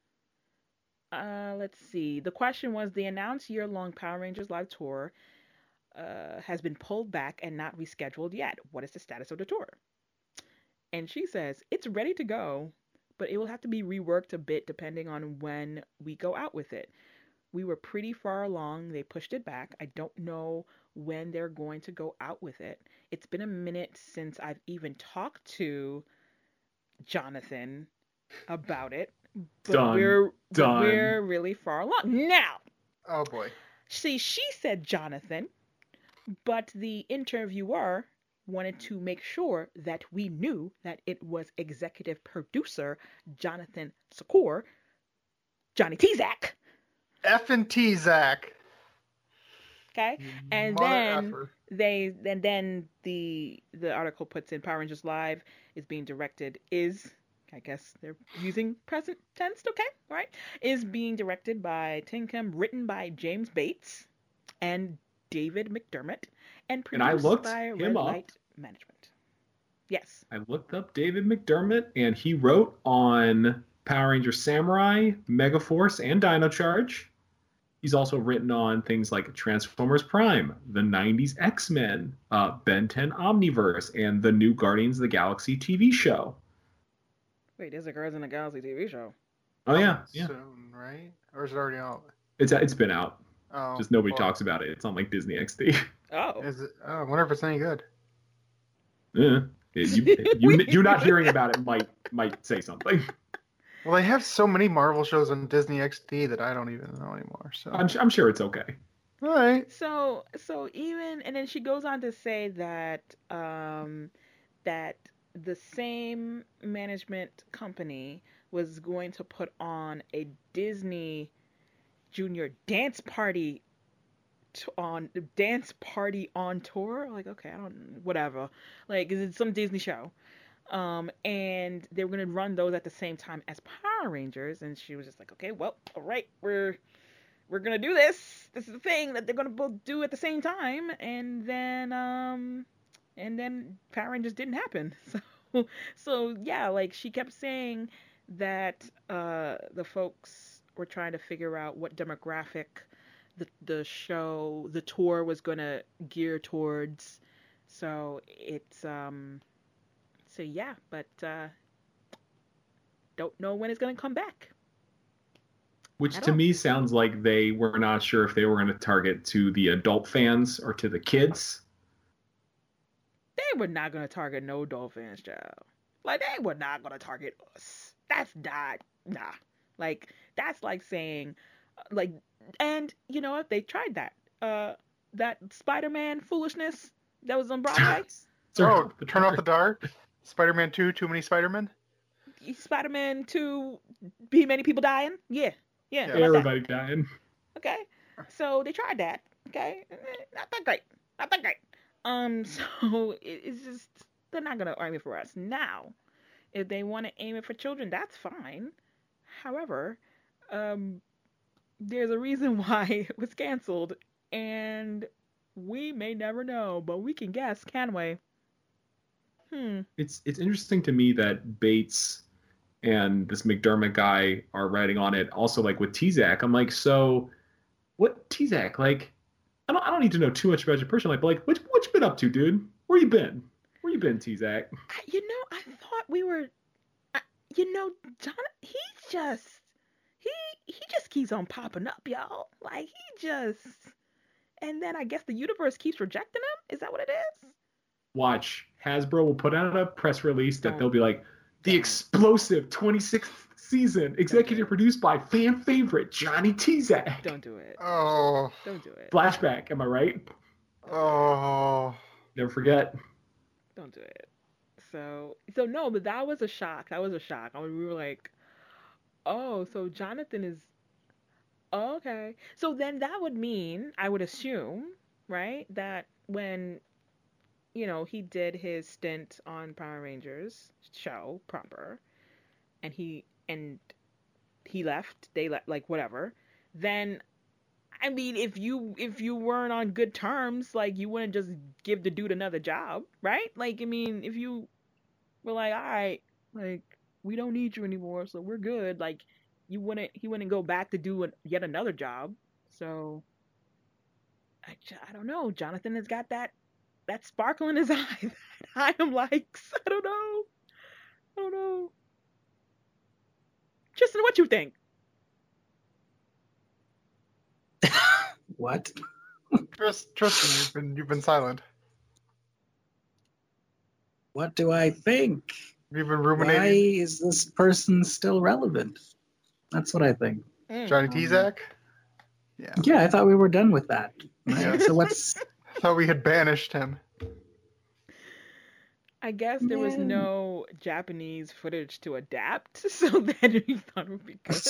let's see. The question was, the announced year-long Power Rangers live tour has been pulled back and not rescheduled yet. What is the status of the tour? And she says, it's ready to go, but it will have to be reworked a bit depending on when we go out with it. We were pretty far along. They pushed it back. I don't know when they're going to go out with it. It's been a minute since I've even talked to Jonathan about it. But we're really far along. Now, Oh boy. see, she said Jonathan, but the interviewer wanted to make sure that we knew that it was executive producer Jonathan Secor, Johnny Tezak. F&T, Zach. Okay, and Mother then the article puts in Power Rangers Live is being directed is, I guess they're using present tense, okay, right? Is being directed by Tinkham, written by James Bates and David McDermott, and I produced looked by him Red up. Light Management. Yes. I looked up David McDermott, and he wrote on Power Rangers Samurai, Megaforce, and Dino Charge. He's also written on things like Transformers Prime, the 90s X-Men, Ben 10 Omniverse, and the new Guardians of the Galaxy TV show. Wait, there's a Guardians of the Galaxy TV show. Oh, yeah. Soon, right? Or is it already out? It's been out. Oh, Just nobody well, talks about it. It's on like Disney XD. Oh. Is it? Oh, I wonder if it's any good. You not hearing about it might say something. Well, they have so many Marvel shows on Disney XD that I don't even know anymore. So I'm sure it's okay. all right. So even, and then she goes on to say that that the same management company was going to put on a Disney Junior dance party on tour. Like, okay, I don't, whatever. Like, is it some Disney show? And they were gonna run those at the same time as Power Rangers, and she was just like, okay, well, all right, we're gonna do this. This is the thing that they're gonna both do at the same time, and then Power Rangers didn't happen. So yeah, like she kept saying that the folks were trying to figure out what demographic the tour was gonna gear towards. So it's so yeah, but don't know when it's gonna come back. Which to me sounds like they were not sure if they were going to target to the adult fans or to the kids. They were not going to target no adult fans, child. Like, they were not going to target us. That's not, nah. Like, that's like saying, like, and you know what? They tried that. That Spider-Man foolishness that was on Broadway. Oh, Turn Off the Dark. Spider-Man 2, Too Many Spider-Men. Spider-Man 2, Be Many People Dying. Yeah. Everybody dying. Okay, so they tried that. Okay, not that great. So it's just, they're not gonna aim it for us now. If they want to aim it for children, that's fine. However, there's a reason why it was canceled, and we may never know, but we can guess, can we? It's interesting to me that Bates and this McDermott guy are writing on it. Also, like with Tezak, I'm like, so what Tezak? Like, I don't need to know too much about your personal life, but like, what you been up to, dude? Where you been? Where you been, T-Zac? I thought we were, I- you know, John. Just he he just keeps on popping up, y'all. Like he just, and then I guess the universe keeps rejecting him. Is that what it is? Watch. Hasbro will put out a press release that Don't. they'll be like, the Don't. explosive 26th season, executive produced by fan favorite Johnny T-Zac. Don't do it. Oh, Don't do it. Flashback, am I right? oh. Never forget. Don't do it. So no, but that was a shock. That was a shock. I mean, we were like, oh, so Jonathan is okay. So then that would mean, I would assume, right, that when he did his stint on Power Rangers show proper, and he left, they left, like whatever. Then, I mean, if you weren't on good terms, like you wouldn't just give the dude another job, right? Like, I mean, if you were like, all right, like we don't need you anymore, so we're good. Like, he wouldn't go back to do yet another job. So I don't know. Jonathan has got that sparkle in his eye that I am likes. I don't know. I don't know. Tristan, what you think? What? Tristan, you've been silent. What do I think? You've been Why ruminating. is this person still relevant? That's what I think. Johnny T-Zac? Yeah. Yeah, I thought we were done with that. Right? Yeah. So what's I thought we had banished him. I guess there was Man. no Japanese footage to adapt, so then we thought it would be good.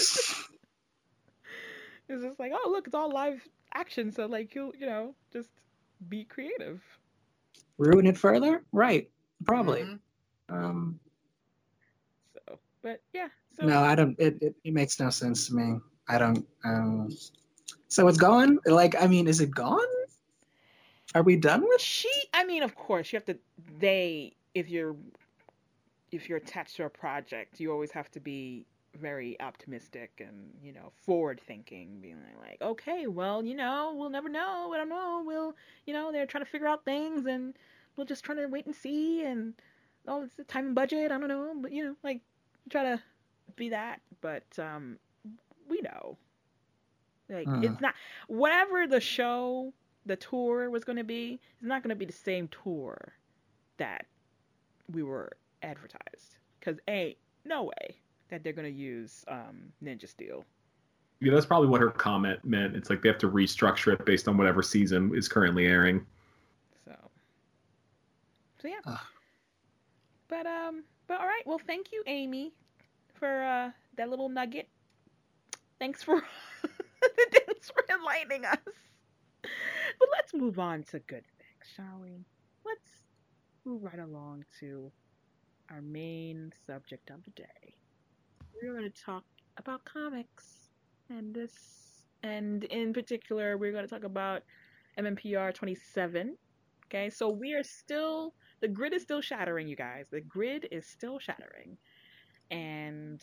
It's just like, oh look, it's all live action, so like he'll, just be creative. ruin it further? Right. Probably. Mhm. So, but yeah, so No, I don't. It makes no sense to me. I don't. So it's gone. Like, I mean, is it gone? Are we done with? I mean, of course, you have to. If you're attached to a project, you always have to be very optimistic and forward thinking, being like, okay, well, we'll never know. I don't know. They're trying to figure out things, and we'll just try to wait and see, and it's the time and budget. I don't know, but like try to be that, but we know, like it's not whatever the tour was going to be. It's not going to be the same tour that we were advertised, because no way that they're going to use Ninja Steel. Yeah, that's probably what her comment meant. It's like they have to restructure it based on whatever season is currently airing. So yeah. But all right. Well, thank you, Amy, for that little nugget. Thanks for enlightening us. But let's move on to good things, shall we? Let's move right along to our main subject of the day. We're going to talk about comics, and in particular, we're going to talk about MMPR 27. Okay, so the grid is still shattering, you guys. The grid is still shattering, and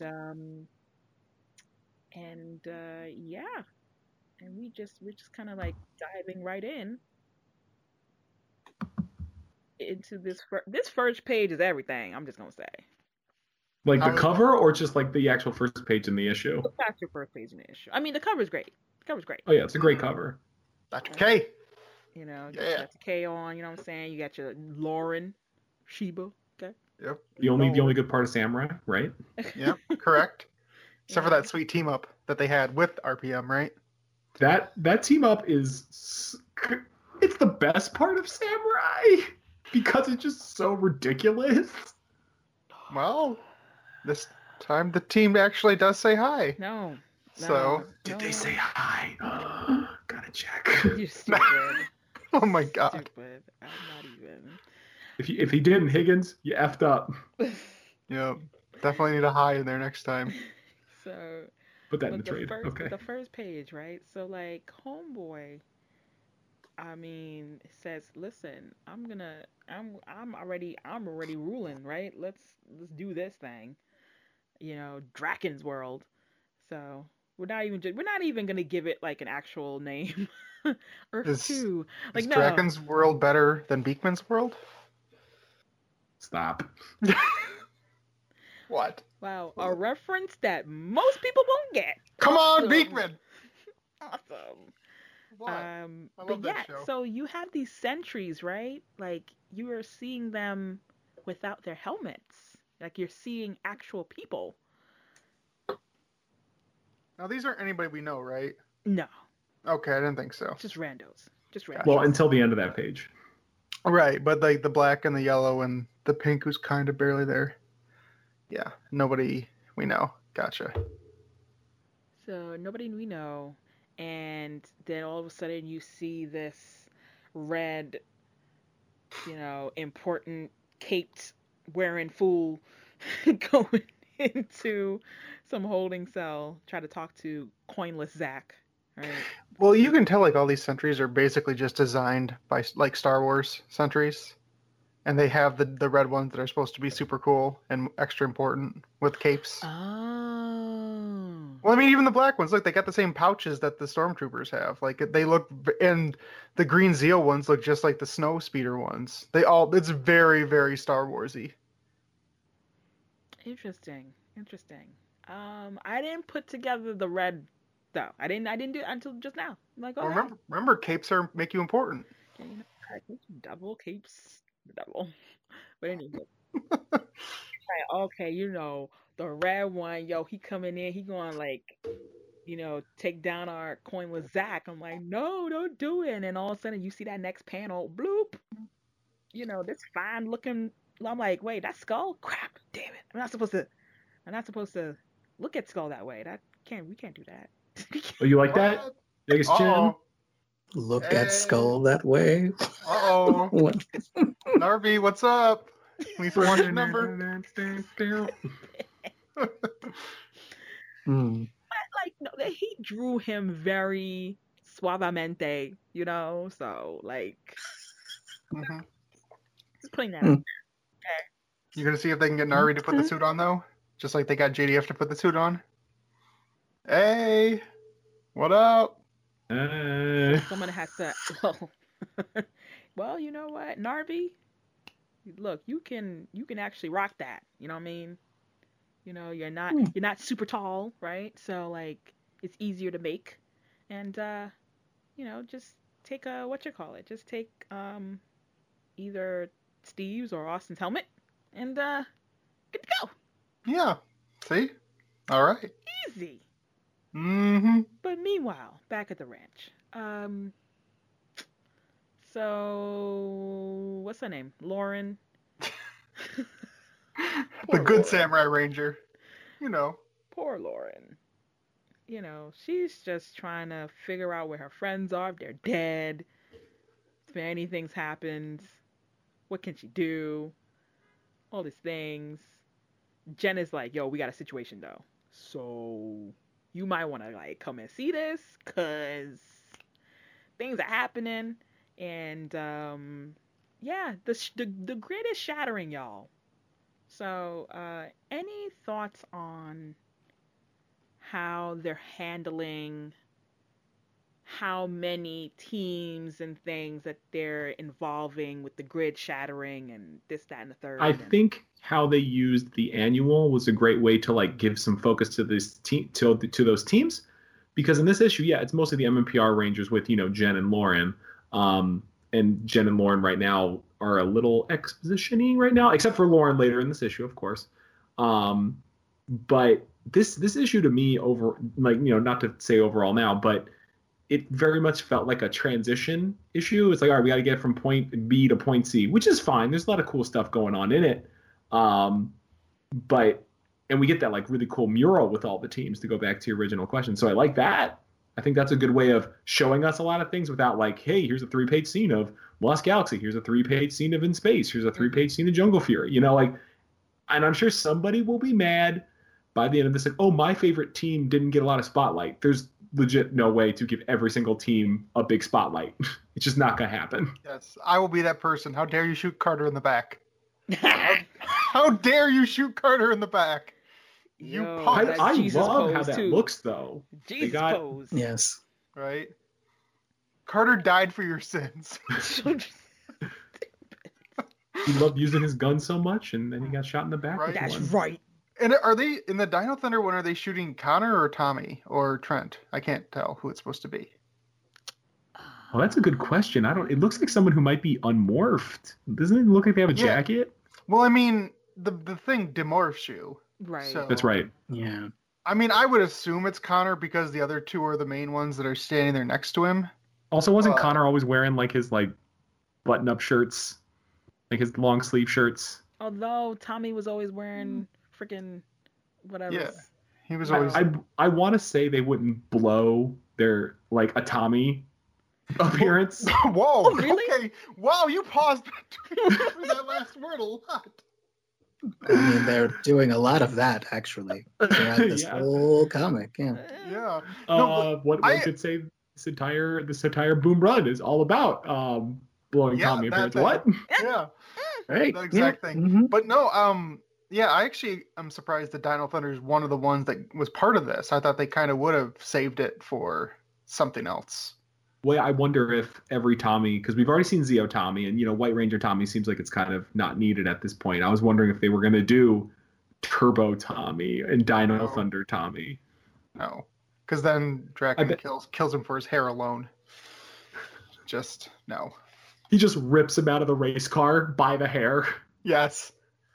yeah, and we're just kind of like diving right into this first page is everything. I'm just gonna say. Like the cover, or just like the actual first page in the issue? That's your first page in the issue. I mean, the cover's great. The cover's great. Oh yeah, it's a great cover. Dr. K. You Yeah. got the K on. You know what I'm saying? You got your Lauren, Sheba. Okay. Yep. The only good part of Samurai, right? Yep. Correct. Except for that sweet team up that they had with RPM, right? That team up it's the best part of Samurai because it's just so ridiculous. Well, this time the team actually does say hi. No. So did they say hi? Gotta check. You're stupid. Oh my god. Stupid. I'm not even. If he didn't, Higgins, you effed up. Yep. Definitely need a hi in there next time. So. Put that in the trade. Okay. The first page, right? So like, homeboy. I mean, it says, listen, I'm already ruling, right? Let's do this thing. Draken's World. So We're not even gonna give it like an actual name. Earth Is- 2. Like Is no. Draken's world better than Beekman's world? Stop. What? Wow, a reference that most people won't get. Come on, Awesome. Beekman! Awesome. What? I But love that yeah, show. so you have these sentries, right? Like you are seeing them without their helmets. Like you're seeing actual people. Now these aren't anybody we know, right? No, Okay, I didn't think so. just randos. Just randos. Well, until the end of that page. Right, but like the black and the yellow and the pink who's kind of barely there. Yeah, nobody we know. Gotcha. So nobody we know, and then all of a sudden you see this red, important caped wearing fool going into some holding cell, try to talk to coinless Zack. Right? Well, you can tell like all these sentries are basically just designed by like Star Wars sentries, and they have the red ones that are supposed to be super cool and extra important with capes. Oh. Well, I mean, even the black ones, look, they got the same pouches that the stormtroopers have. Like they look, and the green Zeal ones look just like the snow speeder ones. It's very, very Star Warsy. Interesting. I didn't put together the red though. I didn't do it until just now. I'm like, oh, Well, remember, capes make you important. double capes, double. But anyway, okay, the red one, he coming in, he going like, take down our coinless Zack. I'm like, no, don't do it. And then all of a sudden, you see that next panel, bloop. This fine looking. I'm like, wait, that's Skull? Crap, damn it! I'm not supposed to look at Skull that way. We can't do that. Oh, you like that? Biggest chin? Uh-oh. Look Hey. at Skull that way. Uh-oh. What? Narvi, what's up? We still want your number? Hmm. No, he drew him very suavemente, so like Mhm. just putting that Hmm. out. You gonna see if they can get Narvi to put the suit on though? Just like they got JDF to put the suit on? Hey! What up? Someone has to well, you know what, Narvi? Look, you can actually rock that. You know what I mean? You're not super tall, right? So like it's easier to make. And just take just take either Steve's or Austin's helmet and good to go. Yeah. See? Alright. Easy. Mm-hmm. But meanwhile, back at the ranch. So what's her name? Lauren. The good Lauren. Samurai Ranger. Poor Lauren. She's just trying to figure out where her friends are, if they're dead, if anything's happened, what can she do, all these things. Jen is like, yo, we got a situation though, so you might want to like come and see this, cause things are happening, and yeah, the grid is shattering, y'all. So any thoughts on how they're handling how many teams and things that they're involving with the grid shattering and this, that, and the third? I think how they used the annual was a great way to like give some focus to this team to those teams, because in this issue, yeah, it's mostly the MMPR Rangers with Jen and Lauren, and Jen and Lauren right now are a little expositioning right now, except for Lauren later in this issue, of course. But this issue to me, over like not to say overall now, but it very much felt like a transition issue. It's like, all right, we got to get from point B to point C, which is fine. There's a lot of cool stuff going on in it. But we get that like really cool mural with all the teams, to go back to your original question. So I like that. I think that's a good way of showing us a lot of things without like, hey, here's a 3-page scene of Lost Galaxy. Here's a 3-page scene of In Space. Here's a 3-page scene of Jungle Fury. And I'm sure somebody will be mad by the end of this. Like, oh, my favorite team didn't get a lot of spotlight. There's legit no way to give every single team a big spotlight. It's just not going to happen. Yes, I will be that person. How dare you shoot Carter in the back? How dare you shoot Carter in the back? You Yo, punk. that I Jesus love how pose, that too. looks, though. Jesus got- pose. Yes. Right? Carter died for your sins. He loved using his gun so much, and then he got shot in the back. Right. with That's one. right. And are they in the Dino Thunder one? Are they shooting Connor or Tommy or Trent? I can't tell who it's supposed to be. Well, that's a good question. I don't. It looks like someone who might be unmorphed. Doesn't it look like they have a Yeah. jacket? Well, I mean, the thing demorphs you. Right. So, That's right. Yeah. I mean, I would assume it's Connor because the other two are the main ones that are standing there next to him. Also, wasn't Well- Connor always wearing like his like button-up shirts, like his long sleeve shirts? Although Tommy was always wearing freaking whatever. Yeah. He was No. always. I want to say they wouldn't blow their like a Tommy appearance. Whoa! really? Okay. Wow, you paused between that last word a lot. I mean, they're doing a lot of that actually throughout this Yeah. whole comic. Yeah. Yeah. No, What I- one could say this entire Boom Run is all about blowing Yeah, Tommy that- appearance. What? Yeah. Right. The exact yeah. thing. Mhm. But no, yeah, I actually am surprised that Dino Thunder is one of the ones that was part of this. I thought they kind of would have saved it for something else. Well, I wonder if every Tommy, because we've already seen Zeo Tommy, and White Ranger Tommy seems like it's kind of not needed at this point. I was wondering if they were going to do Turbo Tommy and Dino No. Thunder Tommy. No, because then Draken bet- kills him for his hair alone. Just no. He just rips him out of the race car by the hair. Yes.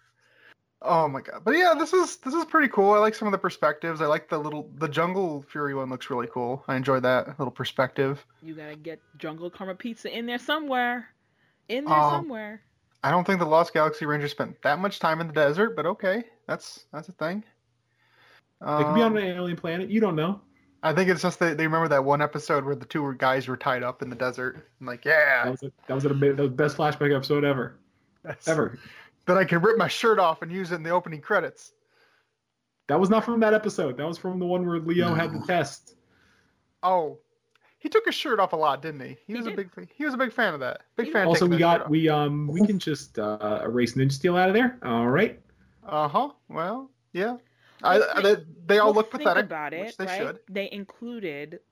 Oh my god. But yeah, this is pretty cool. I like some of the perspectives. I like the Jungle Fury one looks really cool. I enjoyed that little perspective. You gotta get Jungle Karma Pizza in there somewhere. In there Um, somewhere. I don't think the Lost Galaxy Rangers spent that much time in the desert, but okay, that's a thing. They could be on an alien planet. You don't know. I think it's just they remember that one episode where the two guys were tied up in the desert. I'm like, yeah, That was the best flashback episode ever. Ever. Then I can rip my shirt off and use it in the opening credits. That was not from that episode. That was from the one where Leo had the test. Oh, he took his shirt off a lot, didn't he? He was a did. big fan of that. Big fan. Also, taking that shirt off. we can just erase Ninja Steel out of there. All right. Uh-huh. Well, yeah. Well, They all Well, look think pathetic, about it, which they right? should. They included,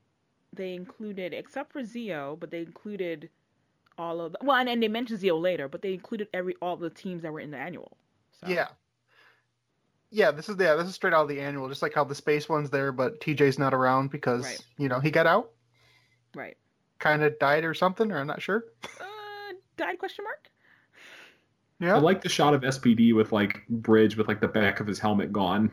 except for Zeo, but they included all of and they mentioned Zeo later, but they included all the teams that were in the annual. So. Yeah. Yeah, this is straight out of the annual, just like how the space one's there, but TJ's not around because, Right. he got out, Right. kind of died or something, or I'm not sure. Died? Question mark. Yeah. I like the shot of SPD with like Bridge with like the back of his helmet gone.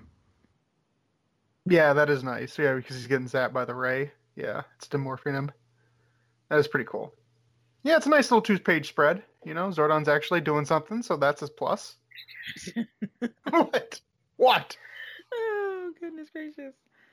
Yeah, that is nice. Yeah, because he's getting zapped by the ray. Yeah, it's demorphing him. That is pretty cool. Yeah, it's a nice little 2-page spread. Zordon's actually doing something, so that's his plus. What? Oh, goodness gracious.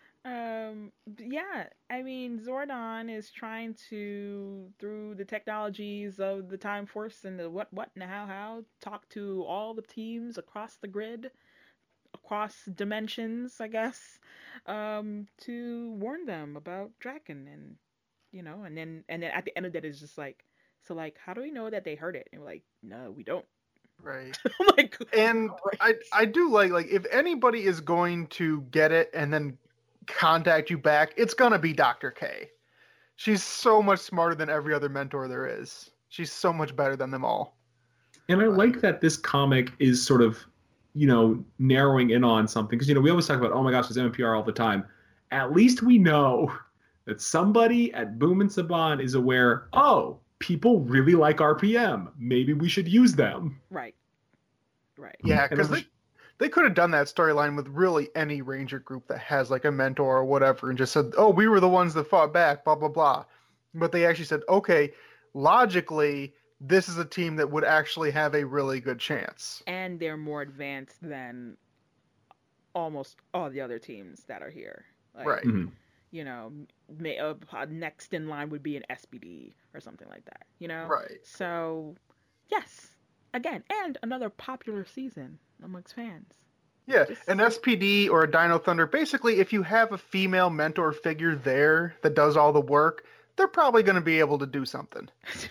Yeah, I mean, Zordon is trying to, through the technologies of the Time Force and the what and the how, talk to all the teams across the grid, across dimensions, I guess, to warn them about Draken, and and then at the end of that is just like, so like, how do we know that they heard it? And we're like, no, we don't. Right. I'm like, And I do like if anybody is going to get it and then contact you back, it's gonna be Dr. K. She's so much smarter than every other mentor there is. She's so much better than them all. And I like that this comic is sort of, narrowing in on something. Because, we always talk about, oh my gosh, there's MPR all the time. At least we know that somebody at Boom and Saban is aware, oh, people really like RPM. Maybe we should use them. right. Yeah, And because I'm they could have done that storyline with really any Ranger group that has like a mentor or whatever and just said, oh, we were the ones that fought back, blah, blah, blah. But they actually said, okay, logically, this is a team that would actually have a really good chance. And they're more advanced than almost all the other teams that are here. Like, Right. Mhm. Next in line would be an SPD or something like that. Right. So, yes, again, and another popular season amongst fans. Yeah, Just- an SPD or a Dino Thunder, basically, if you have a female mentor figure there that does all the work, they're probably going to be able to do something.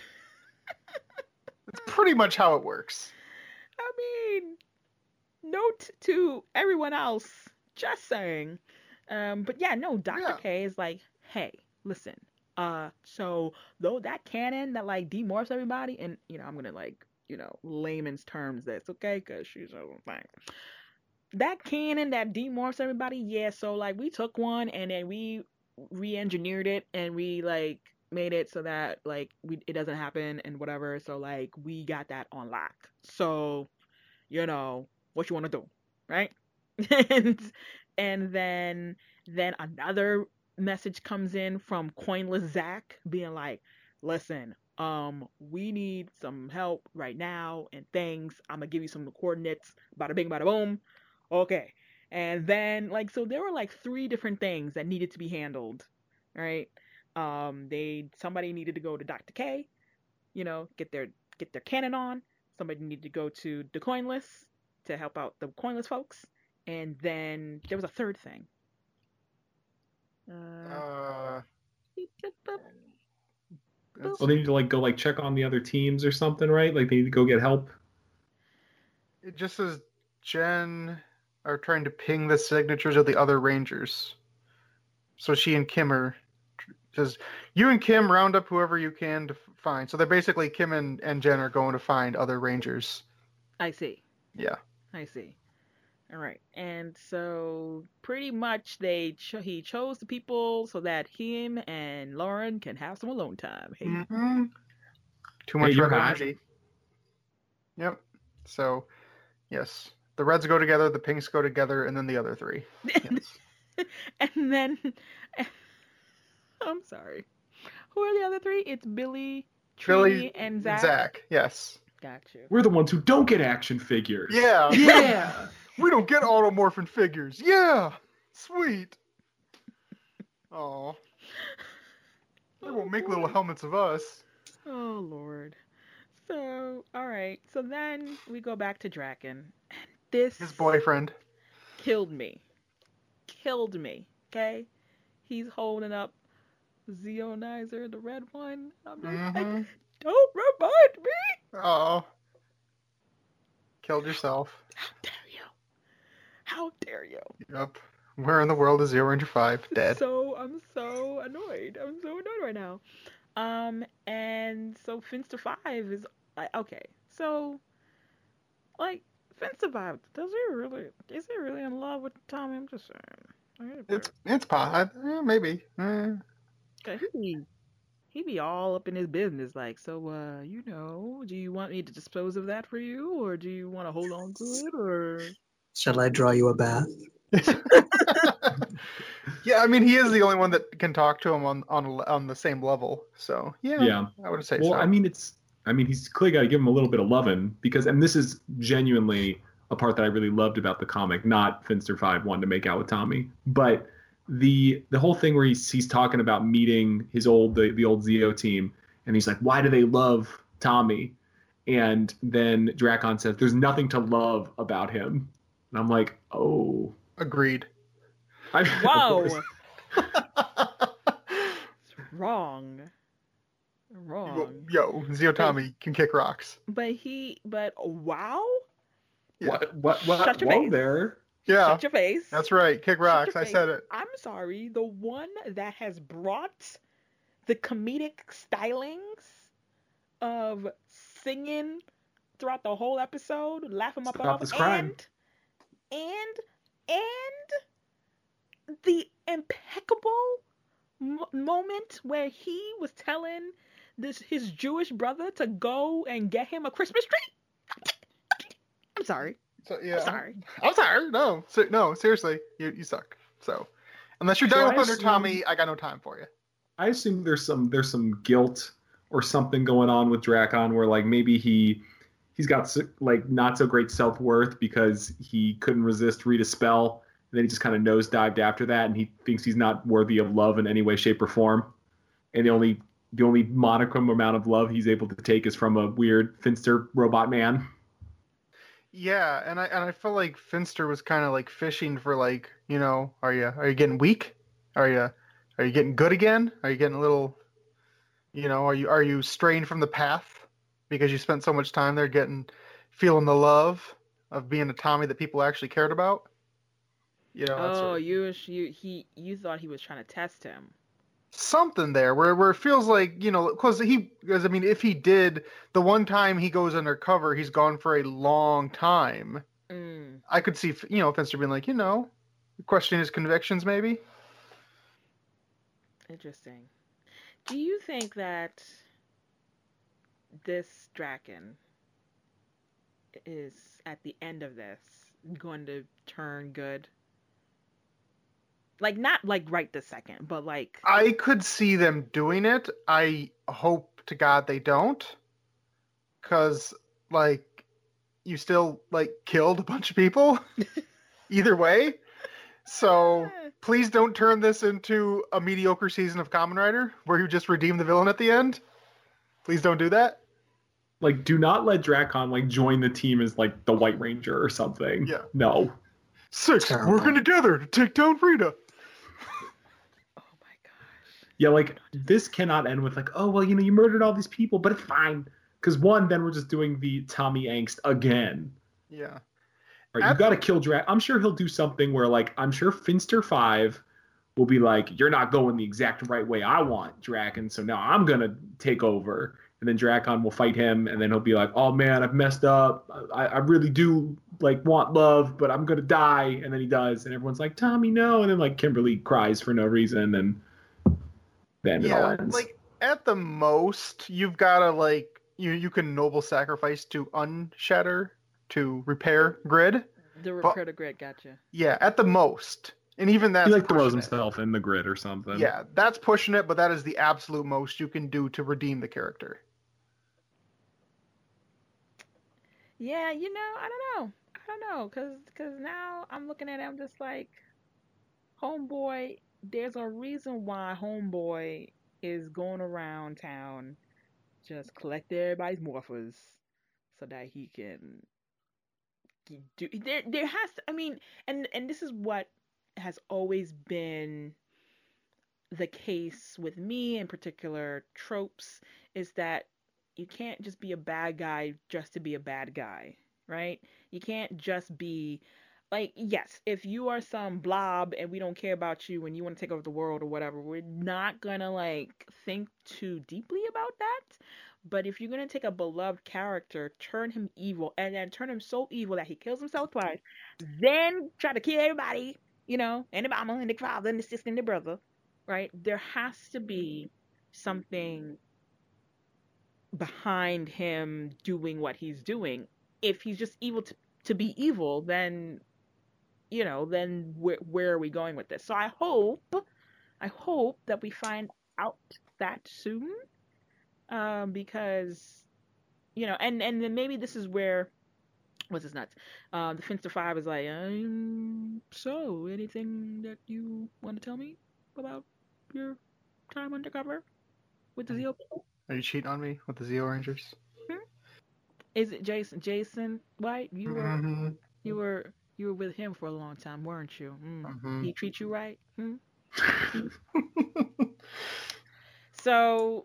It's pretty much how it works. I mean, note to everyone else Just saying. But yeah, no, Dr. Yeah. K is like, hey, listen. So though that cannon that like demorphs everybody, and I'm gonna like, layman's terms this, okay? Because she's a thing. That cannon that demorphs everybody, yeah. So like we took one and then we re-engineered it and we like made it so that like it doesn't happen and whatever. So like we got that on lock. So what you want to do, right? and and then another message comes in from Coinless Zach being like, listen, we need some help right now and things. I'm gonna give you some coordinates. Bada bing, bada boom. Okay. And then so there were like three different things that needed to be handled, right? Somebody needed to go to Dr. K, get their cannon on. Somebody needed to go to the Coinless to help out the Coinless folks, and then there was a third thing. Well, they need to go check on the other teams or something, right? Like they need to go get help. It just says Jen are trying to ping the signatures of the other Rangers. So she and Kim says, you and Kim round up whoever you can to find. So they're basically Kim and Jen are going to find other Rangers. I see. Yeah. I see. All right. And so pretty much he chose the people so that him and Lauren can have some alone time. Hey. Mm-hmm. Too much red energy. Yep. So, yes. The Reds go together, the Pinks go together, and then the other three. Yes. And then, I'm sorry. Who are the other three? It's Billy, Trini, and Zach. Zach, yes. Got you. We're the ones who don't get action figures. Yeah. Yeah. We don't get automorphin figures. Yeah. Sweet. Oh. They won't make little helmets of us. Oh, Lord. So, all right. So then we go back to Draken. His boyfriend. Killed me. Okay? He's holding up Zeonizer, the red one. I'm just like, don't remind me. Oh. Killed yourself. How dare you? Yep. Where in the world is Zero Ranger 5? Dead. I'm so annoyed. I'm so annoyed right now. And so Finster 5 is like, okay. So, like, Finster 5, is he really in love with Tommy? I'm just saying. It's possible. Maybe. He be all up in his business, like, so, do you want me to dispose of that for you, or do you want to hold on to it, or... Shall I draw you a bath? Yeah, I mean, he is the only one that can talk to him on the same level, so, yeah. I would say so. Well, I mean, he's clearly got to give him a little bit of loving, because, and this is genuinely a part that I really loved about the comic, not Finster 5 wanting to make out with Tommy, but... The whole thing where he's talking about meeting the old Zeo team, and he's like, why do they love Tommy? And then Drakon says, there's nothing to love about him. And I'm like, oh. Agreed. Whoa. It's wrong. Yo, Zeo Tommy can kick rocks. But wow? Yeah. What Shut your face. there? Yeah. Shut your face. That's right. Kick rocks. I said it. I'm sorry. The one that has brought the comedic stylings of singing throughout the whole episode, laughing my butt off, and the impeccable moment where he was telling his Jewish brother to go and get him a Christmas tree. I'm sorry. So, yeah. I'm sorry. No, seriously, you suck. So, unless you're Dino Thunder Tommy, I got no time for you. I assume there's some guilt or something going on with Drakon, where like maybe he's got like not so great self-worth because he couldn't resist Rita's spell, and then he just kind of nosedived after that, and he thinks he's not worthy of love in any way, shape, or form, and the only monochrome amount of love he's able to take is from a weird Finster robot man. Yeah, and I feel like Finster was kind of like fishing for like, are you getting weak? Are you getting good again? Are you getting a little, are you straying from the path because you spent so much time there feeling the love of being a Tommy that people actually cared about? That sort Oh, of you thought he was trying to test him. something there where it feels like, because I mean, if he did, the one time he goes undercover, he's gone for a long time. Mm, I could see, Finster being like, questioning his convictions, maybe. interesting. Do you think that this Draken is at the end of this going to turn good? Like not like right this second, but like I could see them doing it. I hope to God they don't, because like you still like killed a bunch of people either way. So please don't turn this into a mediocre season of Kamen Rider where you just redeem the villain at the end. Please don't do that. Like, do not let Drakon like join the team as like the White Ranger or something. Yeah. No. 6 Terrible. working together to take down Frida. oh my gosh. Yeah, like this cannot end with like, oh well, you murdered all these people, but it's fine. Because one, then we're just doing the Tommy angst again. Yeah. Right, you got to kill Drak. I'm sure he'll do something where like I'm sure Finster 5 will be like, you're not going the exact right way I want, Draken, so now I'm gonna take over. And then Drakon will fight him, and then he'll be like, oh man, I've messed up. I really do like want love, but I'm gonna die. And then he does, and everyone's like, Tommy, no. And then like Kimberly cries for no reason, and then it all ends. Like at the most, you've gotta like you can noble sacrifice to unshatter to repair Grid. The repair the grid, gotcha. Yeah, at the most. And even that's he like throws pushing it. himself in the grid or something. Yeah, that's pushing it, but that is the absolute most you can do to redeem the character. Yeah, I don't know, cause now I'm looking at him just like, Homeboy. There's a reason why Homeboy is going around town, just collecting everybody's morphers, so that he can do. There has to, I mean, and this is what has always been the case with me in particular tropes, is that you can't just be a bad guy just to be a bad guy, right? You can't just be like, yes, if you are some blob and we don't care about you and you want to take over the world or whatever, we're not gonna like think too deeply about that. But if you're gonna take a beloved character, turn him evil, and then turn him so evil that he kills himself twice, then try to kill everybody, and the mama and the father and the sister and the brother, right? There has to be something behind him doing what he's doing. If he's just evil to be evil, then then where are we going with this? So I hope that we find out that soon, because and then maybe this is where what's his nuts, the Finster 5 is like, so anything that you want to tell me about your time undercover with the Zeo people? Are you cheating on me with the Zeo Rangers? Is it Jason White? You were Mm-hmm. you were with him for a long time, weren't you? Mm-hmm. He treat you right? So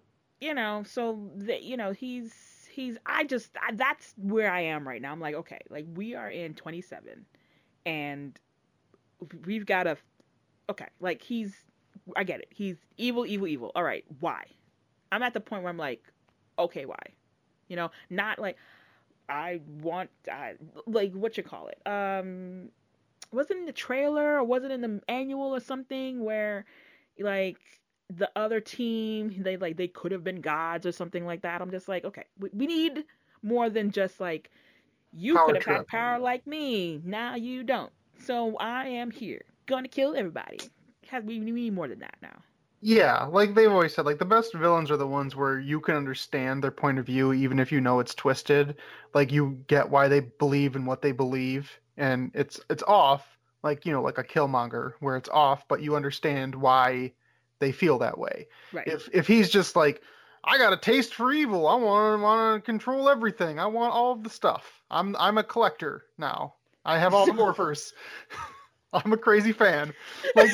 that's where I am right now. I'm like, okay, like we are in 27 and we've got to, okay, like I get it. He's evil. All right. Why? I'm at the point where I'm like, okay, why? Not like I want, like what you call it? Was it in the trailer or was it in the annual or something where like the other team, they could have been gods or something like that? I'm just like, okay, we need more than just like, you Power could have trip. had power like me, now you don't. So I am here, gonna kill everybody. We need more than that now. Yeah, like they've always said, like the best villains are the ones where you can understand their point of view, even if you know it's twisted. Like you get why they believe in what they believe, and it's off, like like a Killmonger, where it's off, but you understand why they feel that way. Right. If he's just like, I got a taste for evil, I want to control everything, I want all of the stuff. I'm a collector now. I have all the morphers. I'm a crazy fan. Like.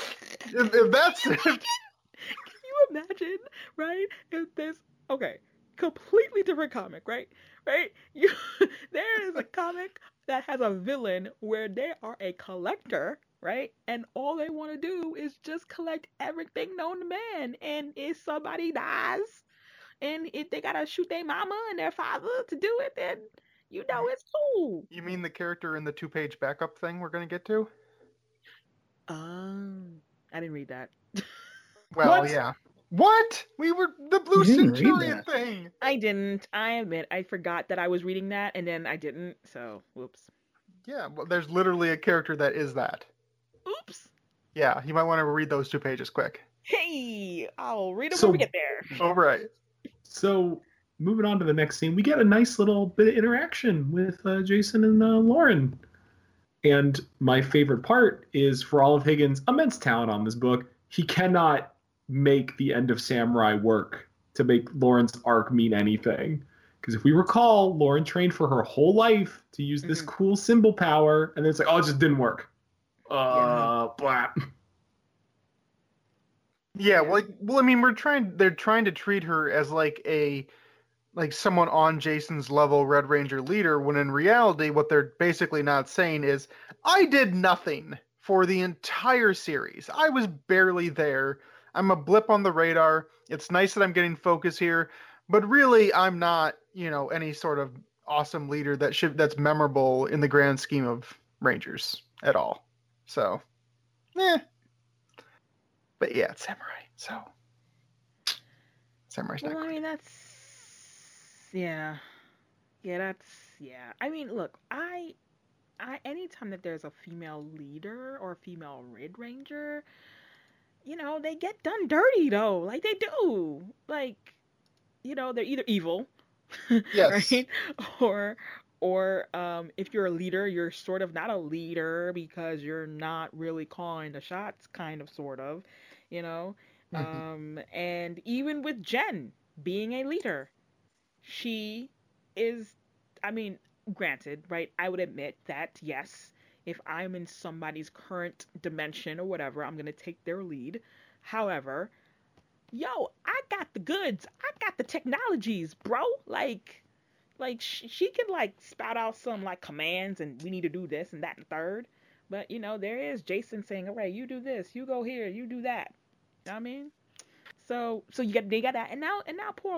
If that's it. Can you imagine, right? If this, okay, completely different comic, right? Right? You, there is a comic that has a villain where they are a collector, right? And all they want to do is just collect everything known to man. And if somebody dies, and if they gotta shoot their mama and their father to do it, then you know it's cool. You mean the character in the 2-page backup thing we're gonna get to? I didn't read that. Well, What? yeah. What? We were the Blue You didn't read Centurion that. thing. I didn't. I admit, I forgot that I was reading that, and then I didn't. So, whoops. Yeah, well, there's literally a character that is that. Oops. Yeah, you might want to read those 2 pages quick. Hey, I'll read it So- when we get there. All right. So moving on to the next scene, we get a nice little bit of interaction with Jason and Lauren. And my favorite part is, for all of Higgins' immense talent on this book, he cannot make the end of Samurai work to make Lauren's arc mean anything. Because if we recall, Lauren trained for her whole life to use this cool symbol power, and then it's like, oh, it just didn't work. Blah. Yeah, well, I mean, they're trying to treat her as like someone on Jason's level Red Ranger leader, when in reality, what they're basically not saying is, I did nothing for the entire series. I was barely there. I'm a blip on the radar. It's nice that I'm getting focus here, but really, I'm not, any sort of awesome leader that's memorable in the grand scheme of Rangers at all. So, but yeah, it's Samurai. So, Samurai's not Well, I great. mean, yeah. I mean, look, I anytime that there's a female leader or a female Red Ranger, they get done dirty though. Like they do. Like, they're either evil, Yes. right? Or if you're a leader, you're sort of not a leader because you're not really calling the shots, kind of, sort of, you know. And even with Jen being a leader, she is, I mean, granted, right? I would admit that, yes, if I'm in somebody's current dimension or whatever, I'm going to take their lead. However, yo, I got the goods. I got the technologies, bro. Like she can like spout out some like commands and we need to do this and that and third. But there is Jason saying, all right, you do this, you go here, you do that. You know what I mean? So they got that. And now poor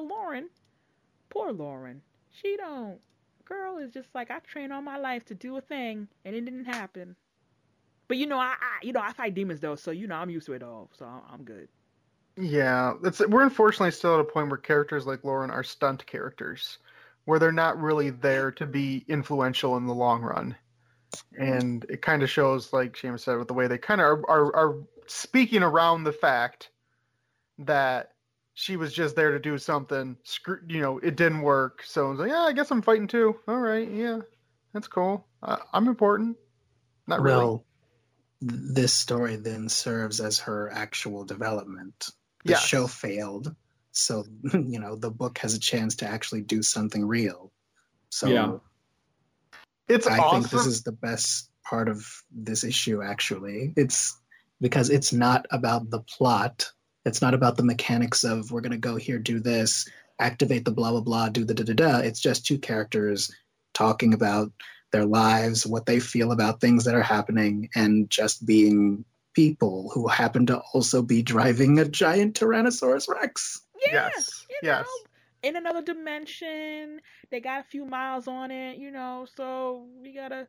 Lauren. She don't, girl is just like, I trained all my life to do a thing and it didn't happen. But I fight demons though, so I'm used to it all. So I'm good. Yeah, we're unfortunately still at a point where characters like Lauren are stunt characters, where they're not really there to be influential in the long run. And it kind of shows, like Seamus said, with the way they kind of are speaking around the fact that she was just there to do something. It didn't work. So I was like, yeah, I guess I'm fighting too. All right, yeah, that's cool. I'm important. Not really. Well, this story then serves as her actual development. The Yes. show failed, so the book has a chance to actually do something real. So Yeah. It's I awesome. think this is the best part of this issue, actually. It's because it's not about the plot. It's not about the mechanics of we're going to go here, do this, activate the blah, blah, blah, do the da-da-da. It's just two characters talking about their lives, what they feel about things that are happening, and just being people who happen to also be driving a giant Tyrannosaurus Rex. Yeah, Yes. you know, Yes. in another dimension, they got a few miles on it, so we gotta,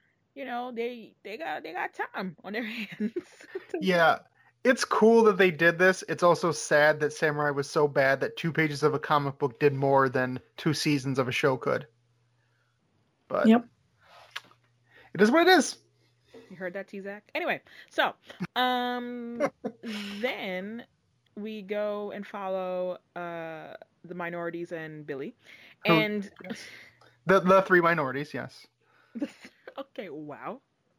they got time on their hands. Yeah. It's cool that they did this. It's also sad that Samurai was so bad that 2 pages of a comic book did more than 2 seasons of a show could. But Yep. it is what it is. You heard that, T-Zac? Anyway, so, then we go and follow the minorities and Billy. Who- And, The 3 minorities, yes. okay, wow.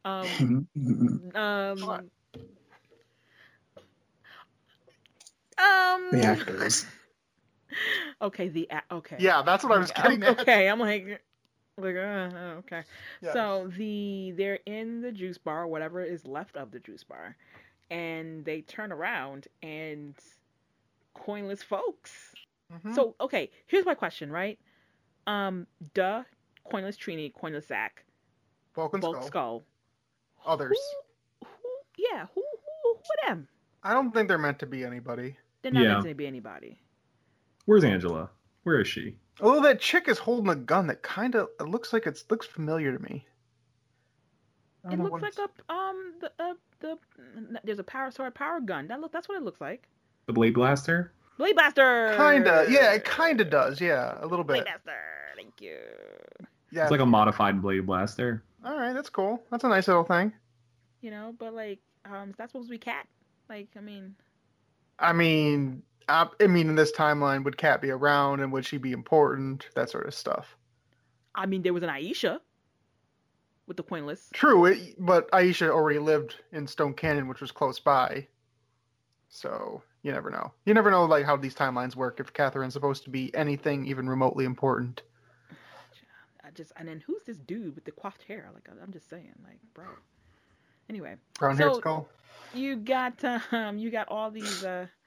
The actors. Okay, okay. Yeah, that's what I was getting at. Okay, I'm like okay. Yes. So they're in the juice bar, whatever is left of the juice bar, and they turn around and coinless folks Mhm. So, okay, here's my question, right? Duh, Coinless Trini, Coinless Zack, Vulcan Bulk Skull. Skull. Who, Others. yeah, who are them? I don't think they're meant to be anybody. They're not meant Yeah. to be anybody. Where's Angela? Where is she? Although that chick is holding a gun that kind of looks like it looks familiar to me. I don't It know looks what like it's- there's a power gun. That's what it looks like. The Blade Blaster? Blade Blaster. Kinda, yeah, it kinda does, yeah, a little Blade bit. Blaster. Thank you. Yeah. It's like a modified Blade Blaster. All right, that's cool. That's a nice little thing. You know, but like, is that supposed to be Cat? Like, I mean, I mean, in this timeline, would Kat be around and would she be important? That sort of stuff. there was an Aisha with the Coinless. True, but Aisha already lived in Stone Canyon, which was close by. So you never know. You never know, like how these timelines work. If Catherine's supposed to be anything even remotely important. And then who's this dude with the coiffed hair? Like, I'm just saying, like, bro. Anyway, Brown-haired So- skull. you got all these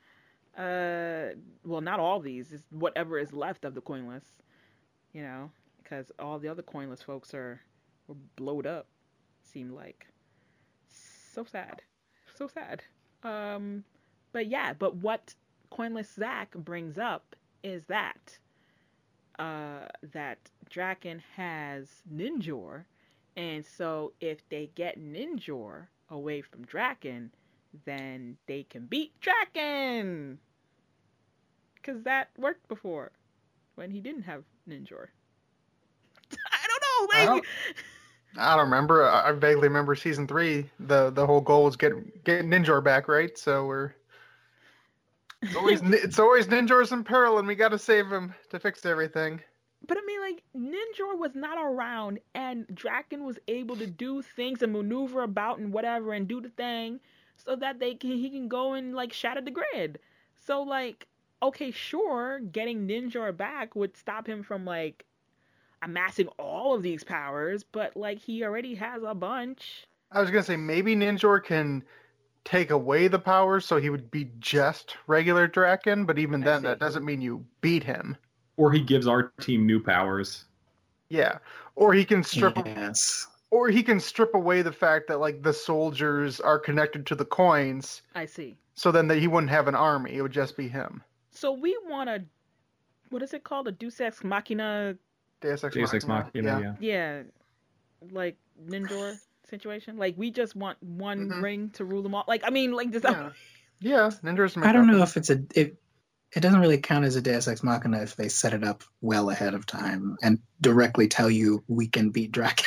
well, not all these, is whatever is left of the Coinless, you know, because all the other Coinless folks were blowed up, seemed like. So sad. But what Coinless Zack brings up is that Draken has Ninjor, and so if they get Ninjor away from Draken, then they can beat Draken. Because that worked before, when he didn't have Ninjor. I don't know, like... I don't remember. I vaguely remember season 3. The whole goal was get Ninjor back, right? So it's always Ninjor's in peril, and we got to save him to fix everything. But I mean, like, Ninjor was not around, and Draken was able to do things and maneuver about and whatever and do the thing so that he can go and, like, shatter the grid. So, like, okay, sure, getting Ninjor back would stop him from, like, amassing all of these powers, but, like, he already has a bunch. I was gonna say maybe Ninjor can take away the powers, so he would be just regular Draken. But even I then, see. that doesn't mean you beat him. Or he gives our team new powers. Yeah, or he can strip. Yes. Or he can strip away the fact that like the soldiers are connected to the coins, I see. so then he wouldn't have an army. It would just be him. So we want a, what is it called? A Deus Ex Machina? Deus Ex Deus Ex Machina, yeah. Yeah, like Ninjor situation. Like, we just want one Mhm. ring to rule them all. Like, I mean, like, this. Yeah, Ninjor's. I don't know if it doesn't really count as a Deus Ex Machina if they set it up well ahead of time and directly tell you we can beat Draken.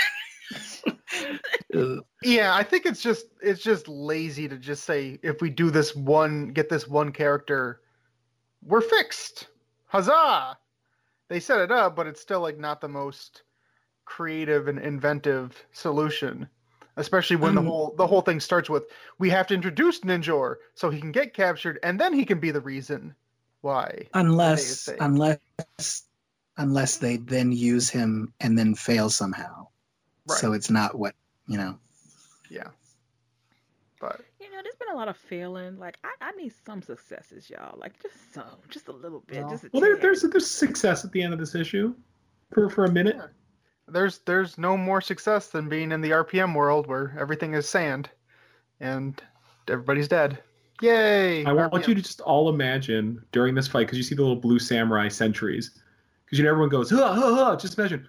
Yeah, I think it's just lazy to just say if we do this get this one character, we're fixed. Huzzah! They set it up, but it's still like not the most creative and inventive solution. Especially when the whole thing starts with we have to introduce Ninjor so he can get captured and then he can be the reason why. unless They say. unless they then use him and then fail somehow. Right. So it's not what, you know. Yeah. But You know, there's been a lot of failing. Like, I need some successes, y'all. Like, just a little bit. Well, Just a Well, tad. there's success at the end of this issue for a minute. Yeah. There's no more success than being in the RPM world where everything is sand and everybody's dead. Yay! I want RPM. you to just all imagine during this fight, because you see the little blue samurai sentries, because you know everyone goes, huh, huh, huh. Just imagine,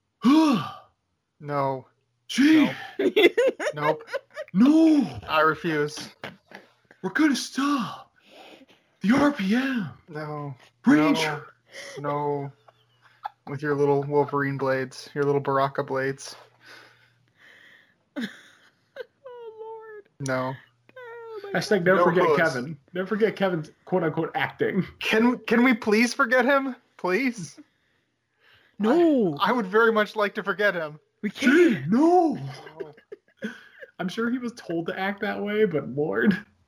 No. gee, Nope. no, I refuse. we're gonna stop the RPM. No. Ranger. No. With your little Wolverine blades, your little Baraka blades. Oh, Lord. No. Oh, my Hashtag never No forget hoods. Kevin. Never forget Kevin's quote unquote acting. Can we please forget him? Please? No, I would very much like to forget him. we can't. No. No. I'm sure he was told to act that way, but Lord.